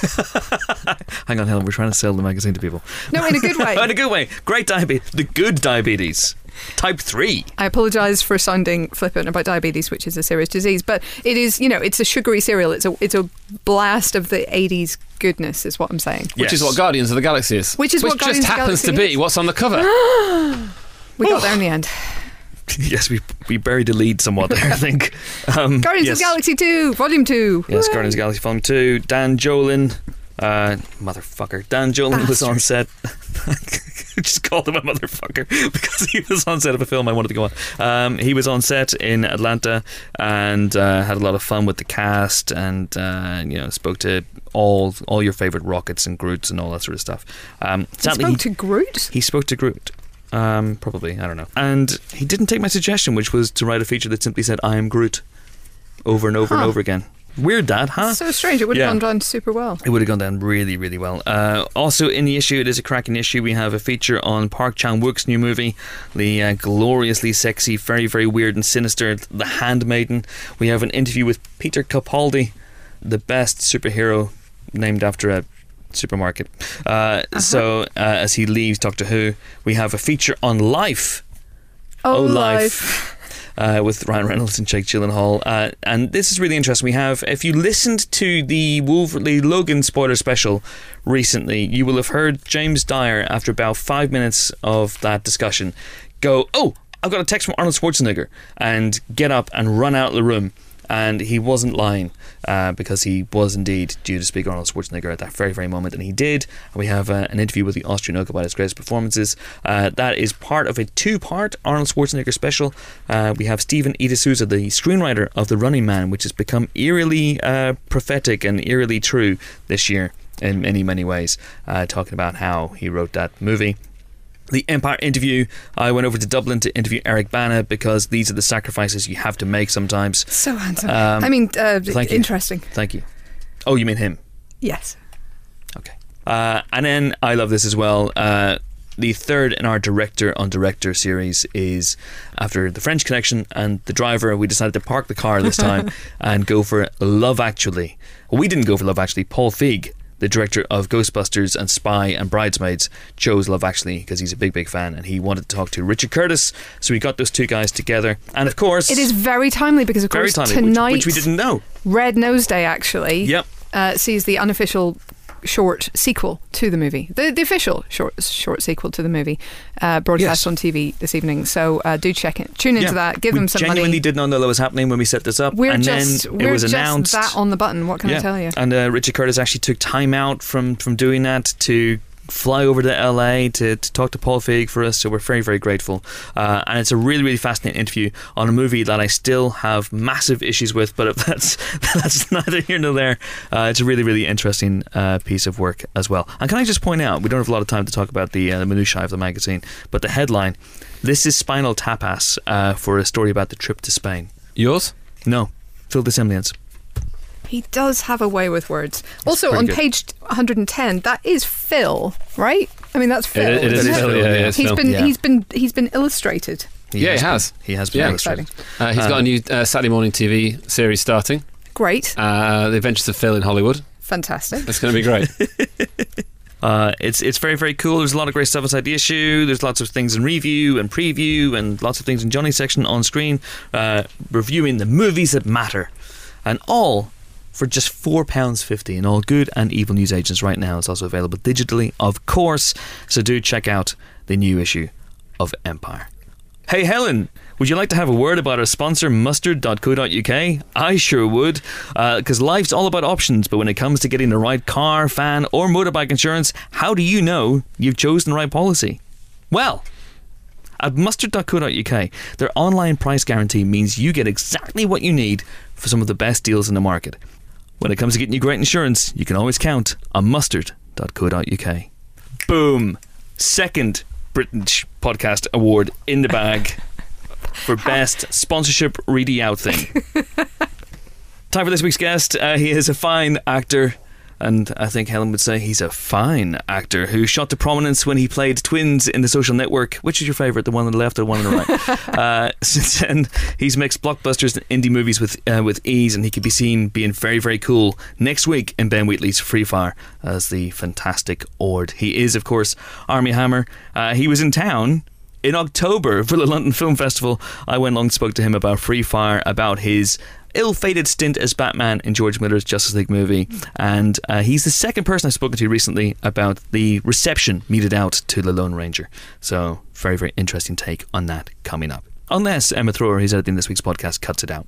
Hang on, Helen. We're trying to sell the magazine to people. No, in a good way. Oh, in a good way. Great diabetes. The good diabetes. Type three. I apologise for sounding flippant about diabetes, which is a serious disease, but it is, you know, it's a sugary cereal. It's a it's a blast of the eighties goodness, is what I'm saying. Which Yes. is what Guardians of the Galaxy is. Which is what Guardians just of the happens to Galaxy be is. what's on the cover. We got there in the end. Yes, we we buried the lead somewhat there, I think. Um, Guardians yes. of the Galaxy two, Volume two. Yes, Hooray. Guardians of the Galaxy Volume two. Dan Jolin, uh, motherfucker. Dan Jolin was on set. I just called him a motherfucker because he was on set of a film I wanted to go on. Um, he was on set in Atlanta and uh, had a lot of fun with the cast, and uh, you know, spoke to all all your favourite Rockets and Groots and all that sort of stuff. Um, He sadly, spoke he, to Groot? he spoke to Groot. Um, probably, I don't know. And he didn't take my suggestion, which was to write a feature that simply said "I am Groot" over and over and Huh. over again. Weird, that, huh? So strange. It would have Yeah. gone down super well. It would have gone down really, really well. Uh, also, in the issue, it is a cracking issue. We have a feature on Park Chan-wook's new movie, the uh, gloriously sexy, very, very weird and sinister The Handmaiden. We have an interview with Peter Capaldi, the best superhero named after a supermarket. Uh, Uh-huh. So, uh, as he leaves Doctor Who, we have a feature on Life. Oh, Oh, life. Uh, with Ryan Reynolds and Jake Gyllenhaal, uh, and this is really interesting. We have, if you listened to the Wolverine Logan spoiler special recently, you will have heard James Dyer, after about five minutes of that discussion, go, "Oh, I've got a text from Arnold Schwarzenegger," and get up and run out of the room. And he wasn't lying, uh, because he was indeed due to speak Arnold Schwarzenegger at that very, very moment, and he did. And we have uh, an interview with the Austrian Oak about his greatest performances. Uh, that is part of a two-part Arnold Schwarzenegger special. Uh, we have Stephen E. D'Souza, the screenwriter of The Running Man, which has become eerily uh, prophetic and eerily true this year in many, many ways, uh, talking about how he wrote that movie. The Empire interview, I went over to Dublin to interview Eric Bana, because these are the sacrifices you have to make sometimes. So handsome. Um, I mean, uh, thank you. interesting. Thank you. Oh, you mean him? Yes. Okay. Uh, and then I love this as well. Uh, the third in our Director on Director series is, after The French Connection and The Driver, we decided to park the car this time and go for Love Actually. Well, we didn't go for Love Actually. Paul Feig, the director of Ghostbusters and Spy and Bridesmaids, chose Love Actually because he's a big, big fan, and he wanted to talk to Richard Curtis, so we got those two guys together. And of course, It is very timely because, of very course, timely, which, tonight, which we didn't know. Red Nose Day, actually, Yep. uh, sees the unofficial short sequel to the movie. The, the official short short sequel to the movie, uh, broadcast Yes. on T V this evening. So uh, do check it. Tune into Yeah. that. Give we them some genuinely money. did not know that was happening when we set this up, We're and just then we're it was just announced. that on the button. What can I tell you? And uh, Richard Curtis actually took time out from, from doing that to fly over to L A to, to talk to Paul Feig for us, so we're very, very grateful. Uh, and it's a really, really fascinating interview on a movie that I still have massive issues with, but that's that's neither here nor there. Uh, it's a really, really interesting uh, piece of work as well. And can I just point out, we don't have a lot of time to talk about the, uh, the minutiae of the magazine, but the headline, "This is Spinal Tapas," uh, for a story about the trip to Spain. Yours? No, Phil de Semlians. He does have a way with words. Also, on good. page one hundred ten, that is Phil, right? I mean, that's Phil. It, it is isn't Phil, yeah, yeah, it's He's Phil. been Yeah. he's been he's been illustrated. He Yeah, he been- has. He has been Yeah. illustrated. Exciting. Uh, he's got a new uh, Saturday morning T V series starting. Great, Uh, the Adventures of Phil in Hollywood. fantastic. It's going to be great. Uh, it's it's very, very cool. There's a lot of great stuff inside the issue. There's lots of things in review and preview and lots of things in Johnny's section on screen, uh, reviewing the movies that matter. And all for just four pounds fifty in all good and evil newsagents right now. It's also available digitally, of course. So do check out the new issue of Empire. Hey Helen, would you like to have a word about our sponsor mustard dot co dot uk? I sure would, because uh, life's all about options, but when it comes to getting the right car, fan or motorbike insurance, how do you know you've chosen the right policy? Well, at mustard dot co dot uk, their online price guarantee means you get exactly what you need for some of the best deals in the market. When it comes to getting you great insurance, you can always count on mustard dot co dot uk. Boom! Second British Podcast Award in the bag for best sponsorship ready out thing. Time for this week's guest. Uh, he is a fine actor, and I think Helen would say he's a fine actor who shot to prominence when he played twins in The Social Network. Which is your favourite, the one on the left or the one on the right? uh, since then, he's mixed blockbusters and indie movies with uh, with ease, and he could be seen being very, very cool next week in Ben Wheatley's Free Fire as the fantastic Ord. He is, of course, Armie Hammer. Uh, he was in town in October for the London Film Festival. I went along and spoke to him about Free Fire, about his ill-fated stint as Batman in George Miller's Justice League movie, and uh, he's the second person I've spoken to recently about the reception meted out to The Lone Ranger. So very, very interesting take on that coming up. Unless Emma Thrower, who's editing this week's podcast, cuts it out.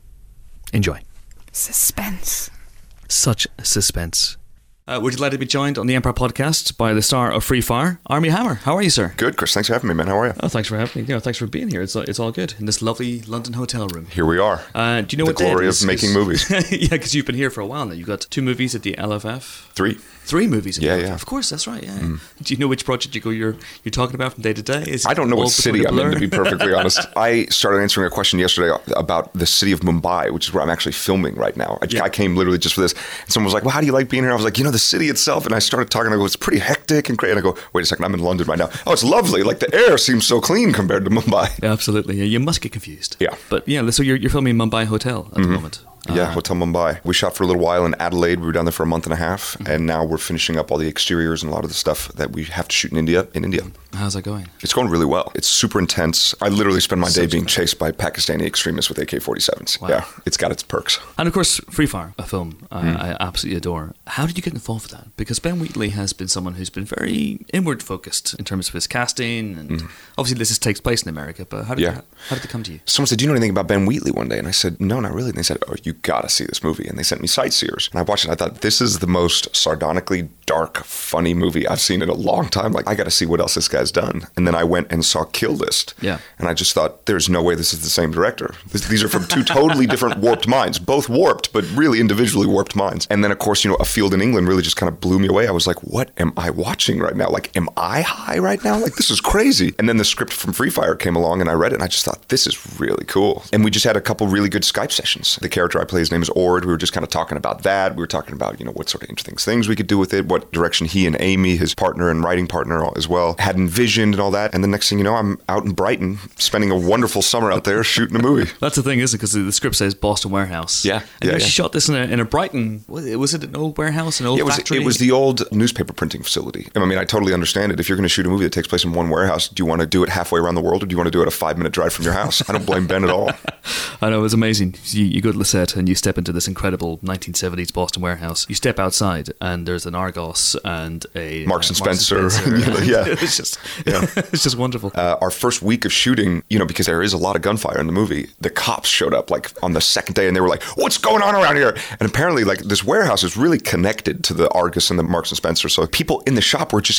Enjoy. Suspense. Such suspense. Uh, would you like to be joined on the Empire Podcast by the star of Free Fire, Armie Hammer? How are you, sir? Good, Chris. Thanks for having me, man. How are you? Oh, thanks for having me. You know, thanks for being here. It's it's all good in this lovely London hotel room. Here we are. Uh, do you know the what day it glory is? of making 'Cause- movies. Yeah, because you've been here for a while now. You've got two movies at the L F F. Three. Three movies. At Yeah, the L F F. yeah. Of course, that's right. Yeah. Mm. Do you know which project you go? You're you're talking about from day to day? Is it I don't know all what city between a I'm in, blur? to be perfectly honest. I started answering a question yesterday about the city of Mumbai, which is where I'm actually filming right now. I, Yeah. I came literally just for this. And someone was like, well, how do you like being here? I was like, you know, the city itself. And I started talking. I go, it's pretty hectic and great. And I go, wait a second, I'm in London right now. Oh, it's lovely. Like the air seems so clean compared to Mumbai. Yeah, absolutely. Yeah, you must get confused. Yeah. But yeah, so you're you're filming Mumbai Hotel at the moment. Yeah, Uh, Hotel Mumbai. We shot for a little while in Adelaide. We were down there for a month and a half. And now we're finishing up all the exteriors and a lot of the stuff that we have to shoot in India. In India. How's that going? It's going really well. It's super intense. I literally spend my day Such being a- chased by Pakistani extremists with A K forty-sevens. Wow. Yeah, it's got its perks. And of course, Free Fire, a film uh, Mm. I absolutely adore. How did you get involved with that? Because Ben Wheatley has been someone who's been very inward focused in terms of his casting, and obviously this is, takes place in America. But how did Mm. Yeah. you, how did it come to you? Someone said, do you know anything about Ben Wheatley one day? And I said, no, not really. And they said, oh, you got to see this movie. And they sent me Sightseers. And I watched it. And I thought, this is the most sardonically dark, funny movie I've seen in a long time. Like, I got to see what else this guy's done. And then I went and saw Kill List. Yeah. And I just thought, there's no way this is the same director. This, these are from two totally different warped minds. Both warped, but really individually warped minds. And then, of course, you know, A Field in England really just kind of blew me away. I was like, what am I watching right now? Like, am I high right now? Like, this is crazy. And then the script from Free Fire came along and I read it and I just thought, this is really cool. And we just had a couple really good Skype sessions. The character I play, his name is Ord. We were just kind of talking about that. We were talking about, you know, what sort of interesting things we could do with it, what direction he and Amy, his partner and writing partner as well, had envisioned and all that. And the next thing you know, I'm out in Brighton, spending a wonderful summer out there shooting a movie. That's the thing, isn't it? Because the script says Boston Warehouse. Yeah, And yeah, you actually yeah. shot this in a, in a Brighton, was it, was it an old warehouse, an old It was, factory? it was the old newspaper printing facility. I mean, I totally understand it. If you're going to shoot a movie that takes place in one warehouse, do you want to do it halfway around the world or do you want to do it a five-minute drive from your house? I don't blame Ben at all. I know, it was amazing. You, you go to the set and you step into this incredible nineteen seventies Boston warehouse. You step outside and there's an Argos and a Marks and uh, Spencer. Spencer. Yeah. It's just, Yeah. it's just wonderful. Uh, our first week of shooting, you know, because there is a lot of gunfire in the movie, the cops showed up like on the second day and they were like, what's going on around here? And apparently like this warehouse is really connected to the Argus and the Marks and Spencer. So people in the shop were just hearing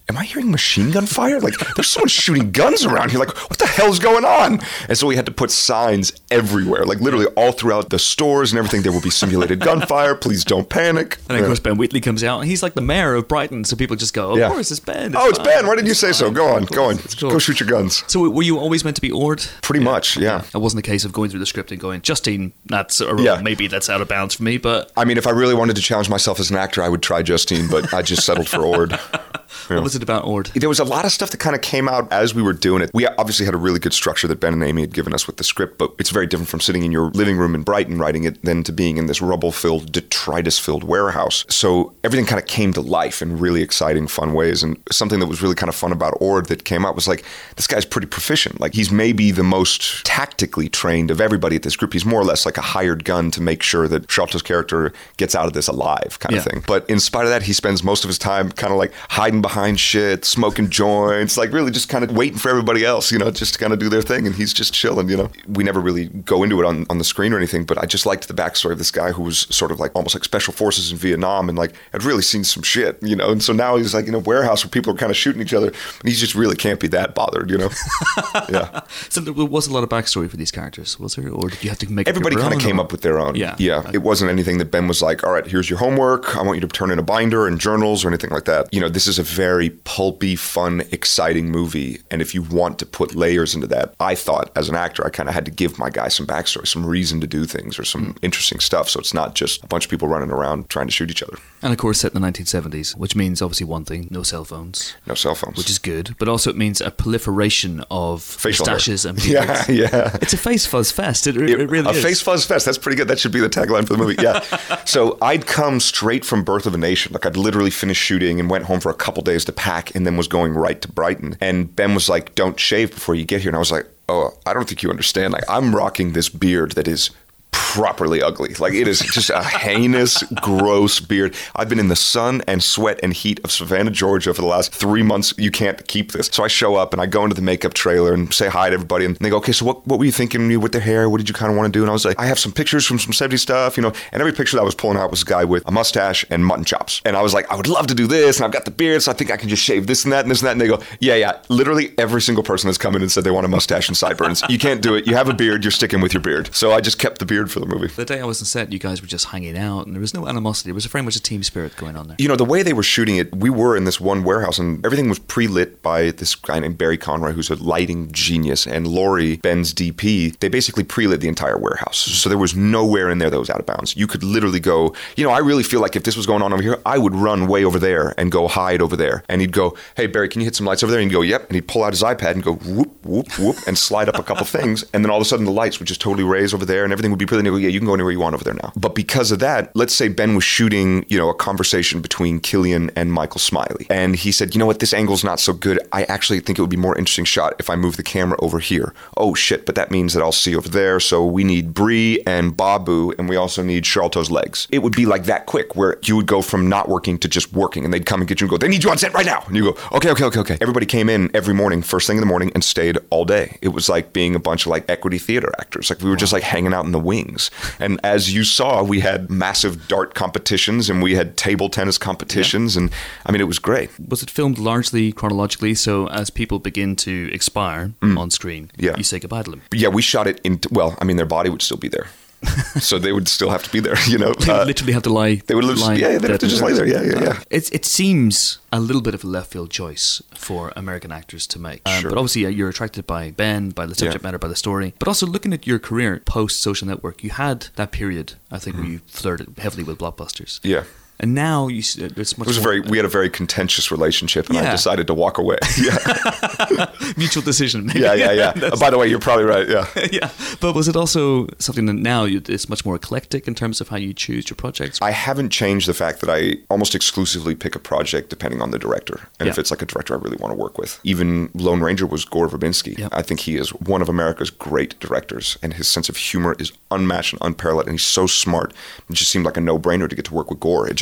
am I hearing machine gun fire? Like, there's someone shooting guns around here. Like, what the hell's going on? And so we had to put signs everywhere, like literally all throughout the stores and everything. There will be simulated gunfire. Please don't panic. And of course, Ben Wheatley comes out, and he's like the mayor of Brighton, so people just go, "Of Yeah. course, it's Ben." Oh, it's fine. Ben. Why didn't you It's say so? fine. Go on, Of go on. course, it's cool. Go shoot your guns. So, were you always meant to be Ord? Pretty much, yeah. It wasn't a case of going through the script and going, Justine, that's or Yeah. maybe that's out of bounds for me, but I mean, if I really wanted to challenge myself as an actor, I would try Justine, but I just settled for Ord. Yeah. what was it about Ord? There was a lot of stuff that kind of came out as we were doing it. We obviously had a really good structure that Ben and Amy had given us with the script, but it's very different from sitting in your living room in Brighton writing it than to being in this rubble-filled, detritus-filled warehouse. So everything kind of came to life in really exciting, fun ways. And something that was really kind of fun about Ord that came out was like, this guy's pretty proficient. Like, he's maybe the most tactically trained of everybody at this group. He's more or less like a hired gun to make sure that Sharlto's character gets out of this alive, kind Yeah. of thing. But in spite of that, he spends most of his time kind of like hiding behind shit, smoking joints, like really just kind of waiting for everybody else, you know, just to kind of do their thing. And he's just chilling, you know. We never really go into it on, on the screen or anything, but I just liked the backstory of this guy who was sort of like almost like special forces in Vietnam and like had really seen some shit, you know. And so now he's like in a warehouse where people are kind of shooting each other, and he just really can't be that bothered, you know. Yeah. So there was a lot of backstory for these characters, was there? Or did you have to make Everybody up your kind of own, came or- up with their own. Yeah. Yeah. It wasn't anything that Ben was like, all right, here's your homework. I want you to turn in a binder and journals or anything like that. You know, this is a very pulpy, fun, exciting movie. And if you want to put layers into that, I thought as an actor, I kind of had to give my guy some backstory, some reason to do things or some mm. interesting stuff. So it's not just a bunch of people running around trying to shoot each other. And of course, set in the nineteen seventies, which means obviously one thing, no cell phones. No cell phones. Which is good. But also it means a proliferation of facial moustaches hair. and beards. Yeah, yeah. It's a face fuzz fest. It, it, it really a is. A face fuzz fest. That's pretty good. That should be the tagline for the movie. Yeah. So I'd come straight from Birth of a Nation. Like, I'd literally finished shooting and went home for a couple days to pack and then was going right to Brighton. And Ben was like, don't shave before you get here. And I was like, oh, I don't think you understand. Like, I'm rocking this beard that is properly ugly. Like, it is just a heinous, gross beard. I've been in the sun and sweat and heat of Savannah, Georgia for the last three months. You can't keep this. So I show up and I go into the makeup trailer and say hi to everybody. And they go, okay, so what, what were you thinking with the hair? What did you kind of want to do? And I was like, I have some pictures from some seventies stuff, you know, and every picture that I was pulling out was a guy with a mustache and mutton chops. And I was like, I would love to do this. And I've got the beard, so I think I can just shave this and that and this and that. And they go, yeah, yeah. Literally every single person that's come in and said they want a mustache and sideburns. You can't do it. You have a beard. You're sticking with your beard. So I just kept the beard for the movie. The day I was on set, you guys were just hanging out, and there was no animosity. There was very much a team spirit going on there. You know, the way they were shooting it, we were in this one warehouse, and everything was pre-lit by this guy named Barry Conroy, who's a lighting genius, and Laurie, Ben's D P. They basically pre-lit the entire warehouse. So there was nowhere in there that was out of bounds. You could literally go, you know, I really feel like if this was going on over here, I would run way over there and go hide over there. And he'd go, hey, Barry, can you hit some lights over there? And he'd go, yep. And he'd pull out his iPad and go, whoop, whoop, whoop, and slide up a couple things. And then all of a sudden the lights would just totally raise over there, and everything would be pre-lit. And he'd go, yeah, you can go anywhere you want over there now. But because of that, let's say Ben was shooting, you know, a conversation between Killian and Michael Smiley. And he said, you know what, this angle's not so good. I actually think it would be more interesting shot if I move the camera over here. Oh, shit, but that means that I'll see over there. So we need Bree and Babu, and we also need Sharlto's legs. It would be like that quick, where you would go from not working to just working, and they'd come and get you and go, they need you on set right now. And you go, okay, okay, okay, okay. Everybody came in every morning, first thing in the morning, and stayed all day. It was like being a bunch of like equity theater actors. Like, we were just like hanging out in the wings. And as you saw, we had massive dart competitions and we had table tennis competitions. Yeah. And I mean, it was great. Was it filmed largely chronologically? So as people begin to expire mm. on screen, yeah. you say goodbye to them? Yeah, we shot it in, well, I mean, their body would still be there. So they would still have to be there, you know. They would uh, literally have to lie. They would lie yeah, they'd have to just lay there. Yeah, yeah, yeah. Uh, it it seems a little bit of a left field choice for American actors to make. Um, sure. But obviously, yeah, you're attracted by Ben, by the subject yeah. matter, by the story. But also looking at your career post Social Network, you had that period, I think, mm. where you flirted heavily with blockbusters. Yeah. And now you, it's much. It was more, a very. We had a very contentious relationship, and yeah. I decided to walk away. Yeah. Mutual decision. Maybe. Yeah, yeah, yeah. Oh, by the way, you're probably right. Yeah. Yeah. But was it also something that now you, it's much more eclectic in terms of how you choose your projects? I haven't changed the fact that I almost exclusively pick a project depending on the director, and yeah. if it's like a director I really want to work with. Even Lone Ranger was Gore Verbinski. Yeah. I think he is one of America's great directors, and his sense of humor is unmatched and unparalleled, and he's so smart. It just seemed like a no-brainer to get to work with Gore. It just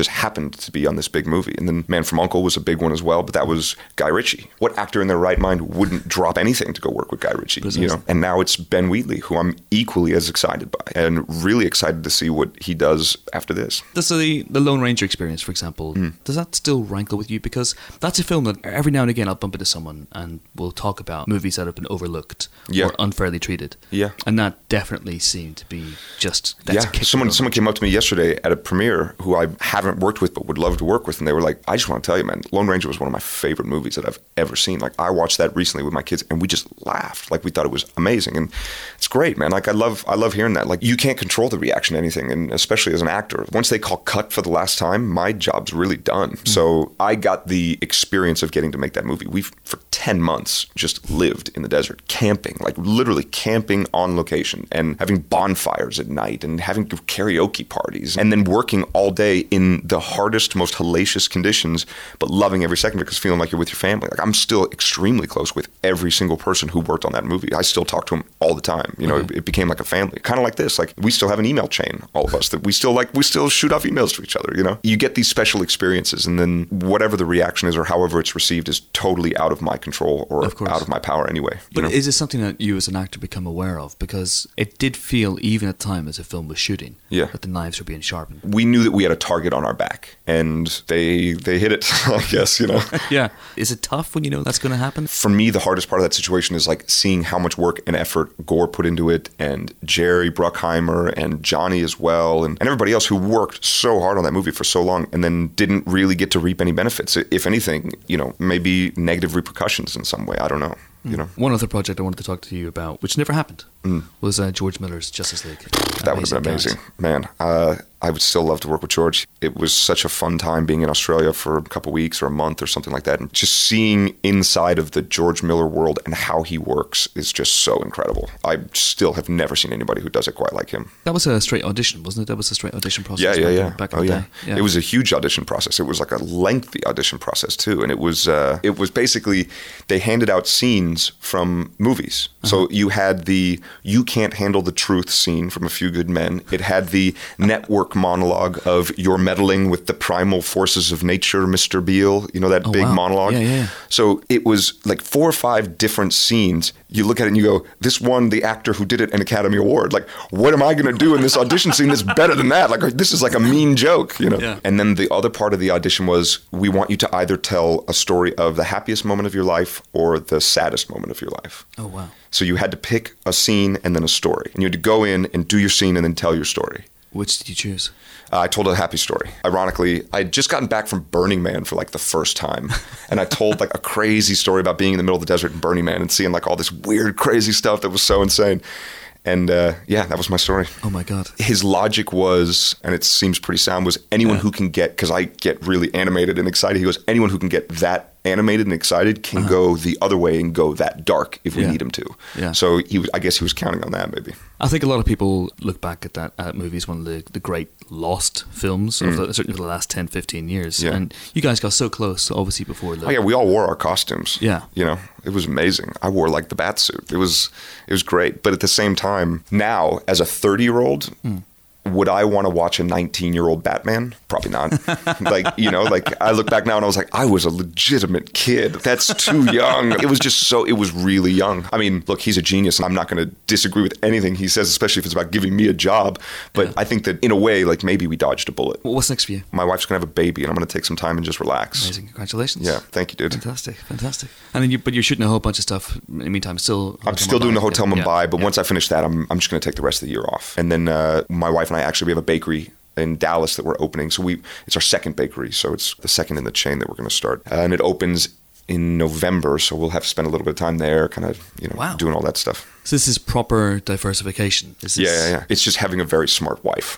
just happened to be on this big movie. And then Man from U N C L E was a big one as well, but that was Guy Ritchie. What actor in their right mind wouldn't drop anything to go work with Guy Ritchie? You know? And now it's Ben Wheatley, who I'm equally as excited by, and really excited to see what he does after this. So the, the Lone Ranger experience, for example, mm. does that still rankle with you? Because that's a film that every now and again I'll bump into someone and we'll talk about movies that have been overlooked yeah. or unfairly treated. Yeah. And that definitely seemed to be just... That's yeah, someone someone came up to me yesterday at a premiere who I haven't worked with but would love to work with, and they were like, I just want to tell you, man, Lone Ranger was one of my favorite movies that I've ever seen. Like, I watched that recently with my kids, and we just laughed. Like, we thought it was amazing, and it's great, man. Like, I love I love hearing that. Like, you can't control the reaction to anything, and especially as an actor. Once they call cut for the last time, my job's really done. Mm. So I got the experience of getting to make that movie. We've, for ten months, just lived in the desert, camping, like literally camping on location, and having bonfires at night, and having karaoke parties, and then working all day in the hardest, most hellacious conditions, but loving every second because feeling like you're with your family. Like, I'm still extremely close with every single person who worked on that movie. I still talk to them all the time. You know, mm-hmm. it, it became like a family. Kind of like this. Like, we still have an email chain, all of us, that we still like, we still shoot off emails to each other, you know? You get these special experiences, and then whatever the reaction is or however it's received is totally out of my control or of out of my power anyway. But know? Is it something that you as an actor become aware of? Because it did feel, even at the time as the film was shooting, yeah. that the knives were being sharpened. We knew that we had a target on our back, and they they hit it, I guess, you know? Yeah. Is it tough when you know that's going to happen? For me, the hardest part of that situation is like seeing how much work and effort Gore put into it, and Jerry Bruckheimer and Johnny as well, and, and everybody else who worked so hard on that movie for so long and then didn't really get to reap any benefits. If anything, you know, maybe negative repercussions in some way. I don't know. You know, one other project I wanted to talk to you about, which never happened, mm. was uh, George Miller's Justice League. That would have been amazing, guys. man. Uh, I would still love to work with George. It was such a fun time being in Australia for a couple weeks or a month or something like that, and just seeing inside of the George Miller world and how he works is just so incredible. I still have never seen anybody who does it quite like him. That was a straight audition, wasn't it? That was a straight audition process. Yeah, yeah, back, yeah. Back in oh, the yeah. day. yeah. It was a huge audition process. It was like a lengthy audition process too, and it was uh, it was basically they handed out scenes from movies. Uh-huh. So you had the "You Can't Handle the Truth" scene from A Few Good Men. It had the network monologue of "You're meddling with the primal forces of nature, Mister Beale." You know, that oh, big wow. monologue. Yeah, yeah. So it was like four or five different scenes. You look at it and you go, "This won the actor who did it an Academy Award." Like, what am I going to do in this audition scene that's better than that? Like, this is like a mean joke, you know? Yeah. And then the other part of the audition was, we want you to either tell a story of the happiest moment of your life or the saddest moment of your life. Oh, wow. So you had to pick a scene and then a story. And you had to go in and do your scene and then tell your story. Which did you choose? Uh, I told a happy story. Ironically, I had just gotten back from Burning Man for like the first time. And I told like a crazy story about being in the middle of the desert in Burning Man and seeing like all this weird, crazy stuff that was so insane. And uh, yeah, that was my story. Oh my God. His logic was, and it seems pretty sound, was anyone yeah. who can get, because I get really animated and excited, he goes, anyone who can get that animated and excited can uh-huh. go the other way and go that dark if we yeah. need him to. Yeah. So he was, I guess he was counting on that maybe. I think a lot of people look back at that uh, movie as one of the, the great lost films, mm. of the, certainly for the last ten, fifteen years. Yeah. And you guys got so close, obviously, before the... Oh yeah, we all wore our costumes. Yeah. You know, it was amazing. I wore like the bat suit. It was, it was great. But at the same time, now, as a thirty-year-old... Mm. Would I want to watch a nineteen-year-old Batman? Probably not. Like, you know, like I look back now and I was like, I was a legitimate kid. That's too young. It was just so, it was really young. I mean, look, he's a genius and I'm not going to disagree with anything he says, especially if it's about giving me a job. But yeah. I think that in a way, like maybe we dodged a bullet. Well, what's next for you? My wife's going to have a baby and I'm going to take some time and just relax. Amazing. Congratulations. Yeah. Thank you, dude. Fantastic. Fantastic. And then you, but you're shooting a whole bunch of stuff in the meantime. Still, I'm still doing the Hotel yeah. Mumbai, but yeah. once I finish that, I'm, I'm just going to take the rest of the year off. And then uh, my wife and I actually, we have a bakery in Dallas that we're opening. So we it's our second bakery. So it's the second in the chain that we're going to start. Uh, and it opens in November. So we'll have to spend a little bit of time there, kind of, you know, wow. doing all that stuff. So this is proper diversification. This yeah, is... yeah, yeah. It's just having a very smart wife.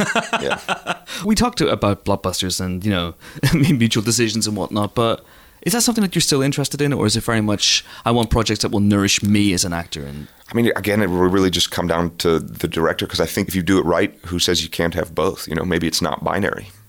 yeah. We talked about blockbusters and, you know, mutual decisions and whatnot, but is that something that you're still interested in, or is it very much, I want projects that will nourish me as an actor? And I mean, again, it will really just come down to the director, because I think if you do it right, who says you can't have both? You know, maybe it's not binary.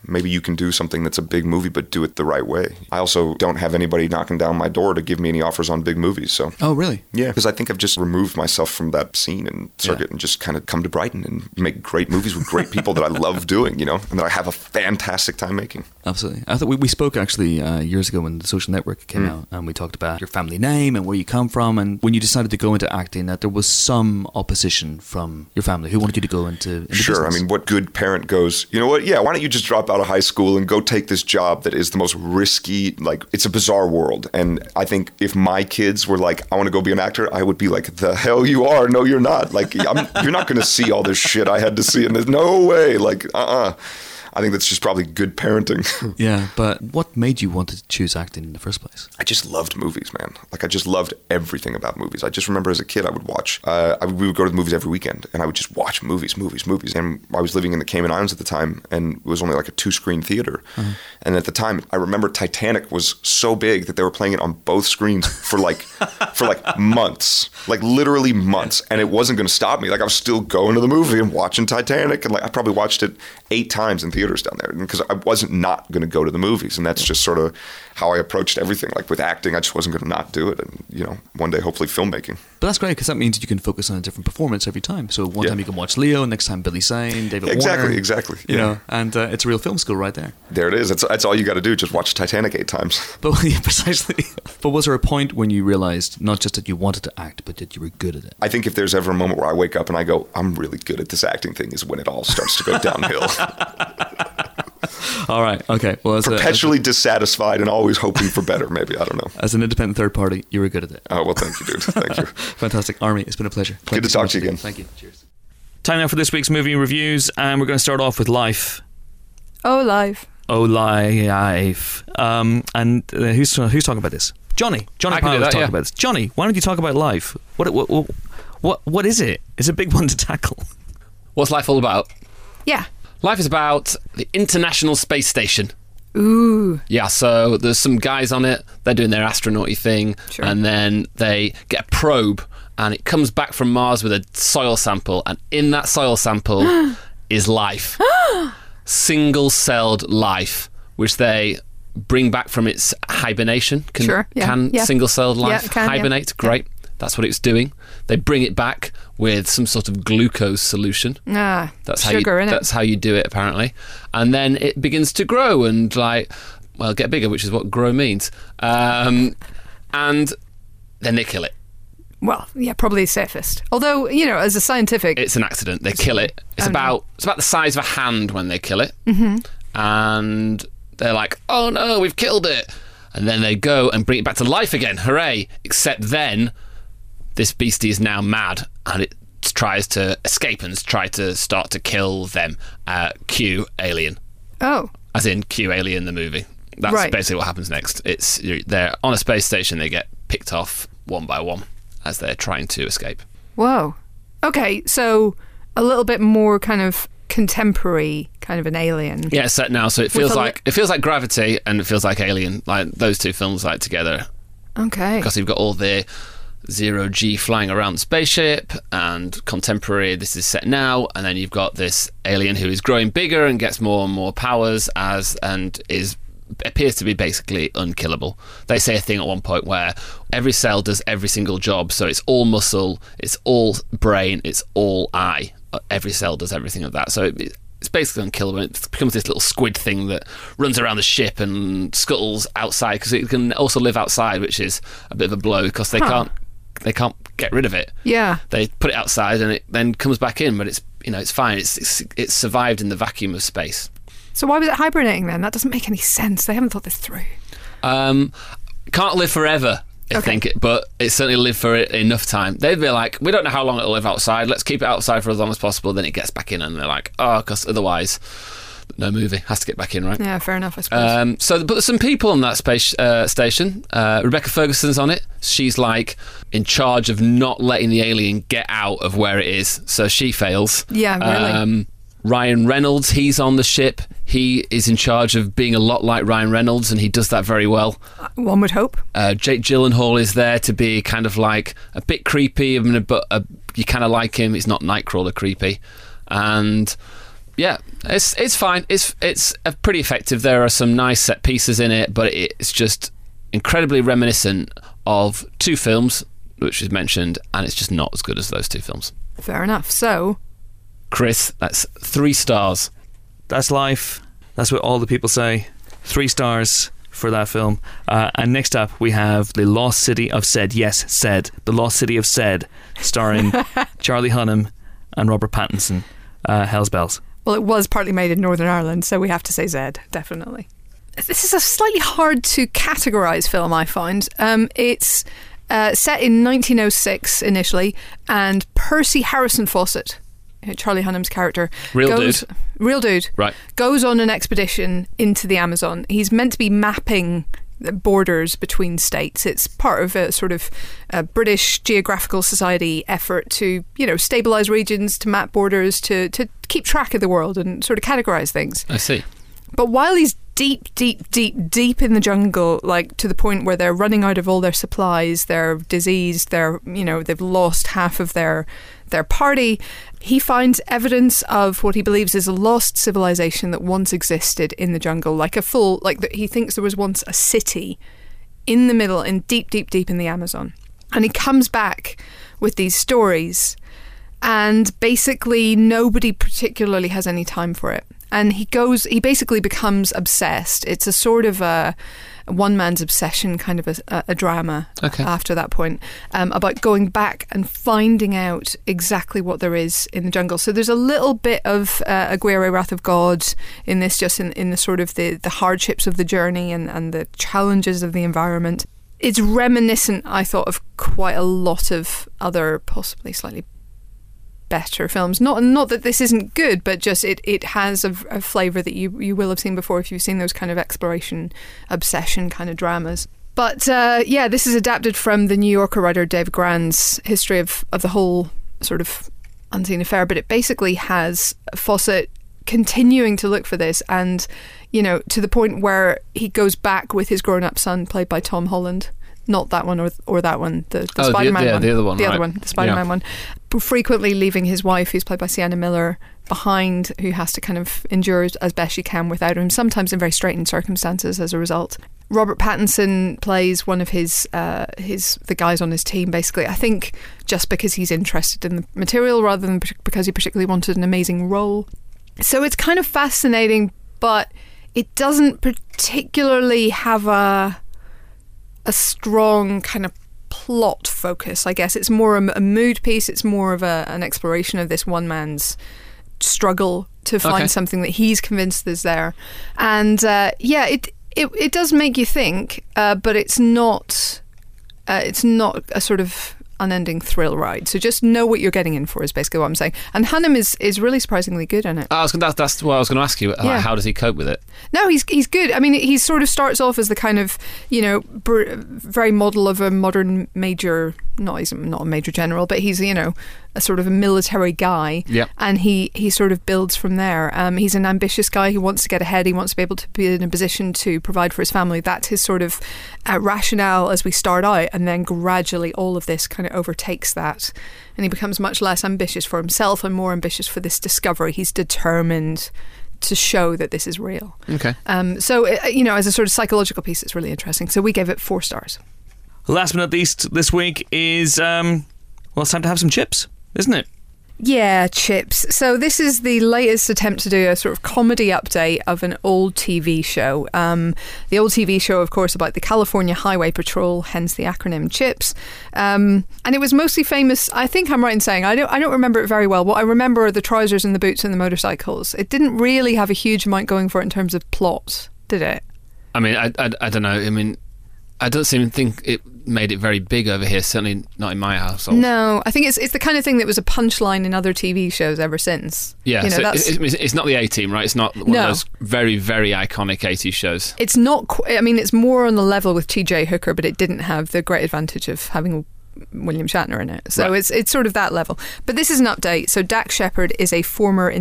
maybe you can do something that's a big movie, but do it the right way. I also don't have anybody knocking down my door to give me any offers on big movies. So Oh, really? yeah, because I think I've just removed myself from that scene and circuit Yeah. and just kind of come to Brighton and make great movies with great people that I love doing, you know, and that I have a fantastic time making. Absolutely. I thought we, we spoke actually uh, years ago when The Social Network came out, and we talked about your family name and where you come from, and when you decided to go into acting, that there was some opposition from your family who wanted you to go into, into Sure. business. I mean, what good parent goes, you know what? Yeah, why don't you just drop out of high school and go take this job that is the most risky, like, it's a bizarre world. And I think if my kids were like, I want to go be an actor, I would be like, the hell you are. No, you're not. Like, I'm, you're not going to see all this shit I had to see. And there's no way. Like, uh-uh. I think that's just probably good parenting. Yeah, but what made you want to choose acting in the first place? I just loved movies, man. Like, I just loved everything about movies. I just remember as a kid, I would watch, uh, I, we would go to the movies every weekend, and I would just watch movies, movies, movies. And I was living in the Cayman Islands at the time, and it was only like a two-screen theater. Uh-huh. And at the time, I remember Titanic was so big that they were playing it on both screens for like, for like months, like literally months. And it wasn't going to stop me. Like, I was still going to the movie and watching Titanic, and like I probably watched it eight times in theaters down there because I wasn't not going to go to the movies. And that's just sort of how I approached everything. Like with acting, I just wasn't going to not do it. And, you know, one day, hopefully filmmaking. But that's great because that means you can focus on a different performance every time. So one Yeah. time you can watch Leo, next time Billy Zane, David Yeah, exactly, Warner. exactly. You Yeah. know, and uh, it's a real film school right there. There it is. That's, that's all you got to do. Just watch Titanic eight times. But yeah, precisely. But was there a point when you realized not just that you wanted to act, but that you were good at it? I think if there's ever a moment where I wake up and I go, I'm really good at this acting thing, is when it all starts to go downhill. All right. Okay. Well, as, Perpetually a, as dissatisfied and always hoping for better, maybe. I don't know. As an independent third party, you were good at it. Oh, well, thank you, dude. Thank you. Fantastic. Army, it's been a pleasure. Thank Good to so talk much to you indeed. again. Thank you. Cheers. Time now for this week's movie reviews, and we're going to start off with Life. Oh, Life. Oh, Life. Um, and uh, who's who's talking about this? Johnny. Johnny I can Powell do is that, talking yeah. about this. Johnny, why don't you talk about Life? What what what what, what is it? It's a big one to tackle. What's Life all about? Yeah. Life is about the International Space Station. Ooh. Yeah, so there's some guys on it. They're doing their astronauty thing, Sure. and then they get a probe, and it comes back from Mars with a soil sample, and in that soil sample is life, single-celled life, which they bring back from its hibernation. Can, Sure, yeah, can yeah. single-celled life Yeah, it can, yeah. hibernate? Great. That's what it's doing. They bring it back with some sort of glucose solution. Ah, That's how sugar, you, innit? That's how you do it, apparently. And then it begins to grow and, like, well, get bigger, which is what grow means. Um, and then they kill it. Well, yeah, probably safest. Although, you know, as a scientific... It's an accident. They kill it. It's Oh, no. about it's about the size of a hand when they kill it. Mm-hmm. And they're like, oh no, we've killed it. And then they go and bring it back to life again. Hooray. Except then this beastie is now mad and it tries to escape and try to start to kill them. Uh, Q Alien. Oh, As in Q Alien, the movie. That's Right. basically what happens next. It's you're- they're on a space station. They get picked off one by one as they're trying to escape. whoa. Okay, so a little bit more kind of contemporary kind of an Alien. Yeah, it's set now, so it feels a li- like it feels like Gravity and it feels like Alien. Like those two films like together Okay. because you've got all the zero G flying around the spaceship and contemporary. This is set now, and then you've got this alien who is growing bigger and gets more and more powers as and is. Appears to be basically unkillable. They say a thing at one point where every cell does every single job, so it's all muscle, it's all brain, it's all eye. Every cell does everything of that, so it, it's basically unkillable. It becomes this little squid thing that runs around the ship and scuttles outside because it can also live outside, which is a bit of a blow because they Huh. can't they can't get rid of it. Yeah. They put it outside and it then comes back in, but it's you know it's fine. It's it's, it's survived in the vacuum of space. So why was it hibernating then? That doesn't make any sense. They haven't thought this through. Um, can't live forever, I Okay. think, but it certainly lived for enough time. They'd be like, we don't know how long it'll live outside. Let's keep it outside for as long as possible. Then it gets back in, and they're like, oh, because otherwise, no movie has to get back in, right? Yeah, fair enough, I suppose. Um, so, but there's some people on that space uh, station. Uh, Rebecca Ferguson's on it. She's like in charge of not letting the alien get out of where it is. So she fails. Yeah, really. Um, Ryan Reynolds, he's on the ship. He is in charge of being a lot like Ryan Reynolds, and he does that very well. One would hope. Uh, Jake Gyllenhaal is there to be kind of like a bit creepy, I mean, but uh, you kind of like him. He's not Nightcrawler creepy. And Yeah, it's it's fine. It's it's uh, pretty effective. There are some nice set pieces in it, but it's just incredibly reminiscent of two films, which is mentioned, and it's just not as good as those two films. Fair enough. So, Chris, that's three stars. That's life. That's what all the people say. Three stars for that film. Uh, and next up, we have The Lost City of Zed. Yes, Zed. The Lost City of Zed, starring Charlie Hunnam and Robert Pattinson. Uh, Hell's Bells. Well, it was partly made in Northern Ireland, so we have to say Zed, definitely. This is a slightly hard to categorise film, I find. Um, it's uh, set in nineteen oh six initially, and Percy Harrison Fawcett, Charlie Hunnam's character, Real goes, dude. Real dude. Right. Goes on an expedition into the Amazon. He's meant to be mapping the borders between states. It's part of a sort of a British Geographical Society effort to, you know, stabilise regions, to map borders, to, to keep track of the world and sort of categorise things. I see. But while he's deep, deep, deep, deep in the jungle, like to the point where they're running out of all their supplies, they're diseased, they're, you know, they've lost half of their their party, he finds evidence of what he believes is a lost civilization that once existed in the jungle, like a full, like the, he thinks there was once a city in the middle, in deep, deep, deep in the Amazon. And he comes back with these stories, and basically nobody particularly has any time for it. And he goes, he basically becomes obsessed. It's a sort of a, a one man's obsession, kind of a, a drama Okay. after that point, um, about going back and finding out exactly what there is in the jungle. So there's a little bit of uh, Aguirre, Wrath of God in this, just in, in the sort of the, the hardships of the journey and, and the challenges of the environment. It's reminiscent, I thought, of quite a lot of other possibly slightly better films. Not not that this isn't good, but just it, it has a, a flavour that you, you will have seen before if you've seen those kind of exploration, obsession kind of dramas. But uh, yeah, this is adapted from the New Yorker writer Dave Grann's history of, of the whole sort of unseen affair. But it basically has Fawcett continuing to look for this, and, you know, to the point where he goes back with his grown-up son, played by Tom Holland. Not that one or or that one, the, the Oh, the- Spider-Man yeah, one. the other one, The other right. one, the Spider-Man Yeah. one. But frequently leaving his wife, who's played by Sienna Miller, behind, who has to kind of endure as best she can without him, sometimes in very straitened circumstances as a result. Robert Pattinson plays one of his uh, his the guys on his team, basically. I think just because he's interested in the material rather than because he particularly wanted an amazing role. So it's kind of fascinating, but it doesn't particularly have a a strong kind of plot focus, I guess. It's more a, a mood piece. It's more of a, an exploration of this one man's struggle to find Okay. something that he's convinced is there. And uh, yeah, it, it it does make you think, uh, but it's not uh, it's not a sort of unending thrill ride. So just know what you're getting in for is basically what I'm saying. And Hunnam is, is really surprisingly good in it. I was gonna, that's, that's what I was going to ask you. Yeah. How does he cope with it? No, he's he's good. I mean, he sort of starts off as the kind of, you know, br- very model of a modern major. Not he's not a major general, but he's, you know, a sort of a military guy. Yeah. And he he sort of builds from there. Um, he's an ambitious guy who wants to get ahead. He wants to be able to be in a position to provide for his family. That's his sort of uh, rationale as we start out, and then gradually all of this kind of overtakes that, and he becomes much less ambitious for himself and more ambitious for this discovery. He's determined to show that this is real. Okay. Um, so, uh, you know, as a sort of psychological piece, it's really interesting. So we gave it four stars. Last but not least, this week is, um, well, it's time to have some chips, isn't it? Yeah, chips. So this is the latest attempt to do a sort of comedy update of an old T V show. Um, the old T V show, of course, about the California Highway Patrol, hence the acronym CHIPS. Um, and it was mostly famous, I think I'm right in saying, I don't, I don't remember it very well. What I remember are the trousers and the boots and the motorcycles. It didn't really have a huge amount going for it in terms of plot, did it? I mean, I, I, I don't know. I mean, I don't seem to think it made it very big over here. Certainly not in my household. No, I think it's it's the kind of thing that was a punchline in other T V shows ever since. Yeah, you know, so that's, it, it's, it's not the A-Team, right? It's not one No. of those very, very iconic eighties shows. it's not. Qu- I mean, it's more on the level with T J Hooker, but it didn't have the great advantage of having William Shatner in it. So Right. it's it's sort of that level. But this is an update. So Dax Shepard is a former, in this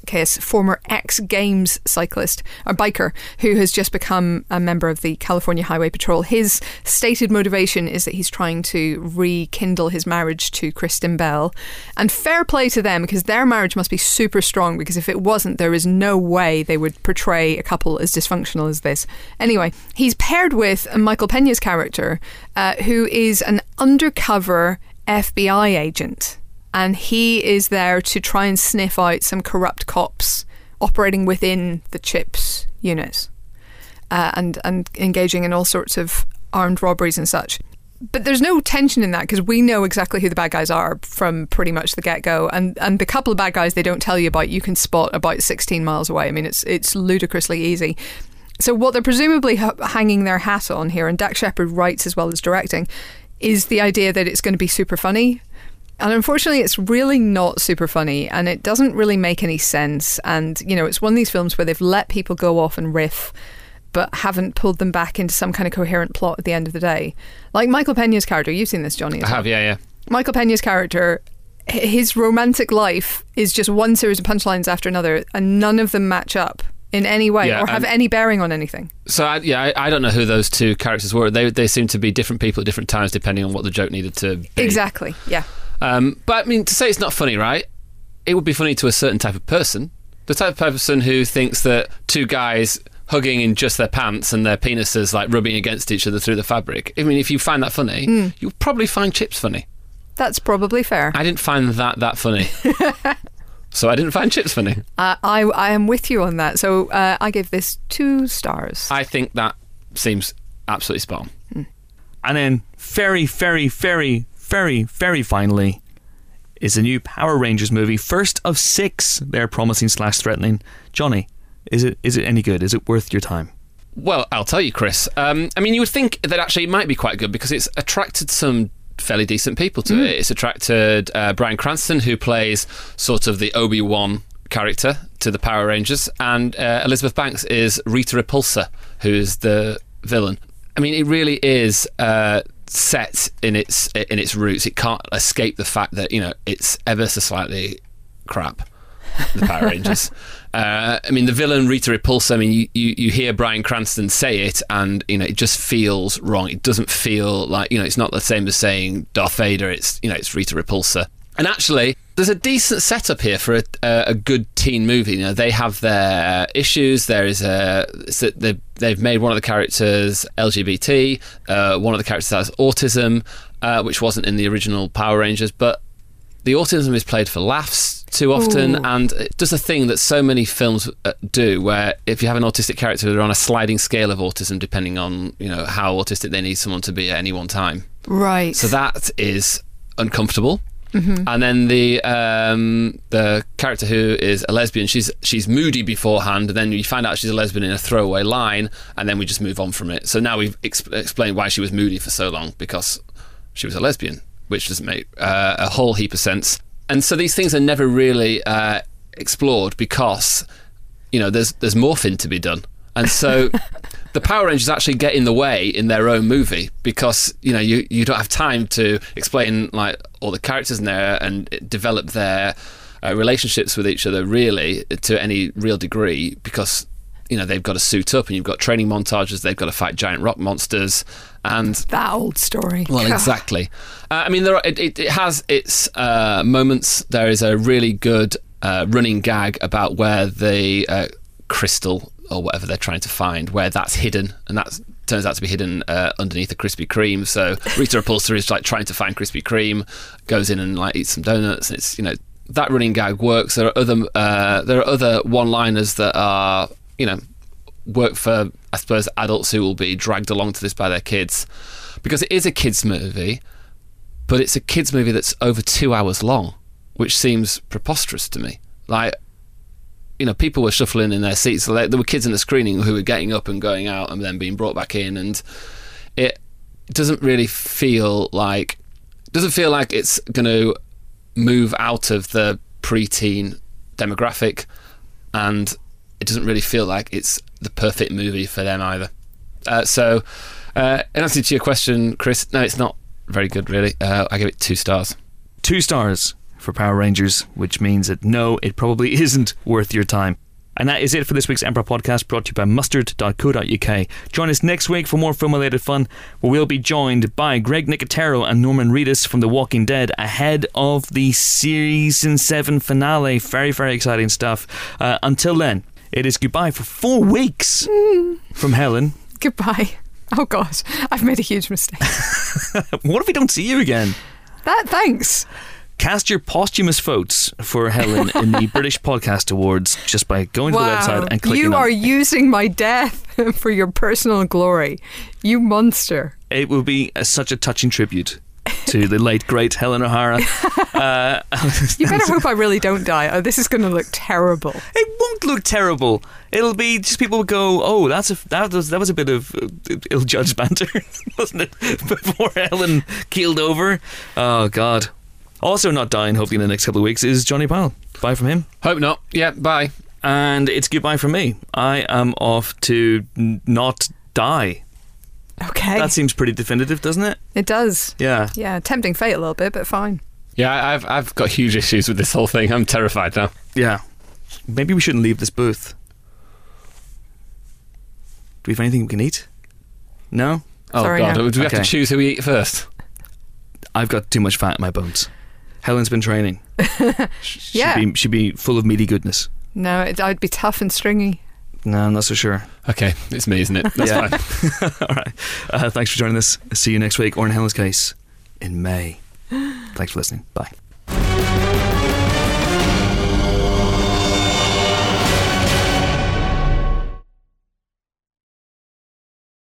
Zemeckis, former X Games cyclist or biker who has just become a member of the California Highway Patrol. His stated motivation is that he's trying to rekindle his marriage to Kristen Bell. And fair play to them, because their marriage must be super strong, because if it wasn't, there is no way they would portray a couple as dysfunctional as this. Anyway, he's paired with Michael Peña's character, uh, who is an undercover F B I agent. And he is there to try and sniff out some corrupt cops operating within the CHIPS unit uh, and, and engaging in all sorts of armed robberies and such. But there's no tension in that, because we know exactly who the bad guys are from pretty much the get-go. And, and the couple of bad guys they don't tell you about, you can spot about sixteen miles away. I mean, it's it's ludicrously easy. So what they're presumably ha- hanging their hat on here, and Dax Shepard writes as well as directing, is the idea that it's going to be super funny. And unfortunately, it's really not super funny, and it doesn't really make any sense. And, you know, it's one of these films where they've let people go off and riff, but haven't pulled them back into some kind of coherent plot at the end of the day. Like Michael Peña's character, you've seen this, Johnny, as I well. have, yeah, yeah. Michael Peña's character, his romantic life is just one series of punchlines after another, and none of them match up in any way Yeah, or have any bearing on anything. So, I, yeah, I, I don't know who those two characters were. They they seem to be different people at different times, depending on what the joke needed to be. Exactly, yeah. Um, but I mean, to say it's not funny, right? It would be funny to a certain type of person. The type of person who thinks that two guys hugging in just their pants and their penises like rubbing against each other through the fabric. I mean, if you find that funny, mm. you'll probably find Chips funny. That's probably fair. I didn't find that that funny. So I didn't find Chips funny. Uh, I, I am with you on that. So uh, I give this two stars. I think that seems absolutely spot on. Mm. And then very, very, very, very, very finally is a new Power Rangers movie. First of six they're promising slash threatening. Johnny, is it is it any good? Is it worth your time? Well, I'll tell you, Chris. Um, I mean, you would think that actually it might be quite good, because it's attracted some fairly decent people to mm. it. It's attracted uh, Bryan Cranston, who plays sort of the Obi-Wan character to the Power Rangers, and uh, Elizabeth Banks is Rita Repulsa, who's the villain. I mean, it really is uh, set in its in its roots. It can't escape the fact that, you know, it's ever so slightly crap, the Power Rangers. Uh, I mean, the villain Rita Repulsa, I mean, you, you, you hear Bryan Cranston say it, and, you know, it just feels wrong. It doesn't feel like, you know, it's not the same as saying Darth Vader. It's, you know, it's Rita Repulsa. And actually, there's a decent setup here for a, a, a good teen movie. You know, they have their issues. There is a so they've, they've made one of the characters L G B T. Uh, one of the characters has autism, uh, which wasn't in the original Power Rangers. But the autism is played for laughs too often, Ooh. and it does a thing that so many films uh, do, where if you have an autistic character, they're on a sliding scale of autism, depending on, you know, how autistic they need someone to be at any one time. Right. So that is uncomfortable. Mm-hmm. And then the um, the character who is a lesbian, she's she's moody beforehand, and then you find out she's a lesbian in a throwaway line, and then we just move on from it. So now we've exp- explained why she was moody for so long, because she was a lesbian, which doesn't make uh, a whole heap of sense. And so these things are never really uh, explored, because, you know, there's there's morphine to be done. And so the Power Rangers actually get in the way in their own movie, because, you know, you, you don't have time to explain like all the characters in there and develop their uh, relationships with each other really to any real degree, because, you know, they've got to suit up, and you've got training montages, they've got to fight giant rock monsters, and that old story. Well, exactly. uh, I mean, there are, it, it, it has its uh, moments. There is a really good uh, running gag about where the uh, crystal or whatever they're trying to find, where that's hidden, and that turns out to be hidden uh, underneath a Krispy Kreme. So Rita Repulsa is like trying to find Krispy Kreme, goes in and like eats some donuts, and it's, you know, that running gag works. There are other uh, there are other one-liners that are, you know, work for, I suppose, adults who will be dragged along to this by their kids, because it is a kids movie, but it's a kids movie that's over two hours long, which seems preposterous to me. Like, you know, people were shuffling in their seats. There were kids in the screening who were getting up and going out and then being brought back in, and it doesn't really feel like doesn't feel like it's going to move out of the preteen demographic, and it doesn't really feel like it's the perfect movie for them either. Uh, so, uh, in answer to your question, Chris, no, it's not very good, really. Uh, I give it two stars. Two stars. for Power Rangers, which means that no, it probably isn't worth your time. And that is it for this week's Empire Podcast, brought to you by mustard dot co dot uk. Join us next week for more film-related fun, where we'll be joined by Greg Nicotero and Norman Reedus from The Walking Dead ahead of the Season seven finale. Very, very exciting stuff. Uh, until then, it is goodbye for four weeks mm. from Helen. Goodbye. Oh, God. I've made a huge mistake. What if we don't see you again? That, thanks. Cast your posthumous votes for Helen in the British Podcast Awards just by going wow. to the website and clicking you on... You are using my death for your personal glory. You monster. It will be a, such a touching tribute to the late, great Helen O'Hara. Uh, you better hope I really don't die. Oh, this is going to look terrible. It won't look terrible. It'll be just people will go, oh, that's a that was that was a bit of uh, ill-judged banter, wasn't it? Before Helen keeled over. Oh God. Also not dying, hopefully in the next couple of weeks, is Johnny Powell. Bye from him. Hope not. Yeah. Bye. And it's goodbye from me. I am off to n- not die. Okay. That seems pretty definitive, doesn't it? It does. Yeah. Yeah, tempting fate a little bit, but fine. Yeah, I've I've got huge issues with this whole thing. I'm terrified now. Yeah. Maybe we shouldn't leave this booth. Do we have anything we can eat? No? Oh, Sorry, God. no. Do we have Okay. to choose who we eat first? I've got too much fat in my bones. Helen's been training. she'd, Yeah. be, she'd be full of meaty goodness. No, it, I'd be tough and stringy. No, I'm not so sure. Okay, it's me, isn't it? That's Yeah. fine. All right. Uh, thanks for joining us. See you next week, or in Helen's case, in May. Thanks for listening. Bye.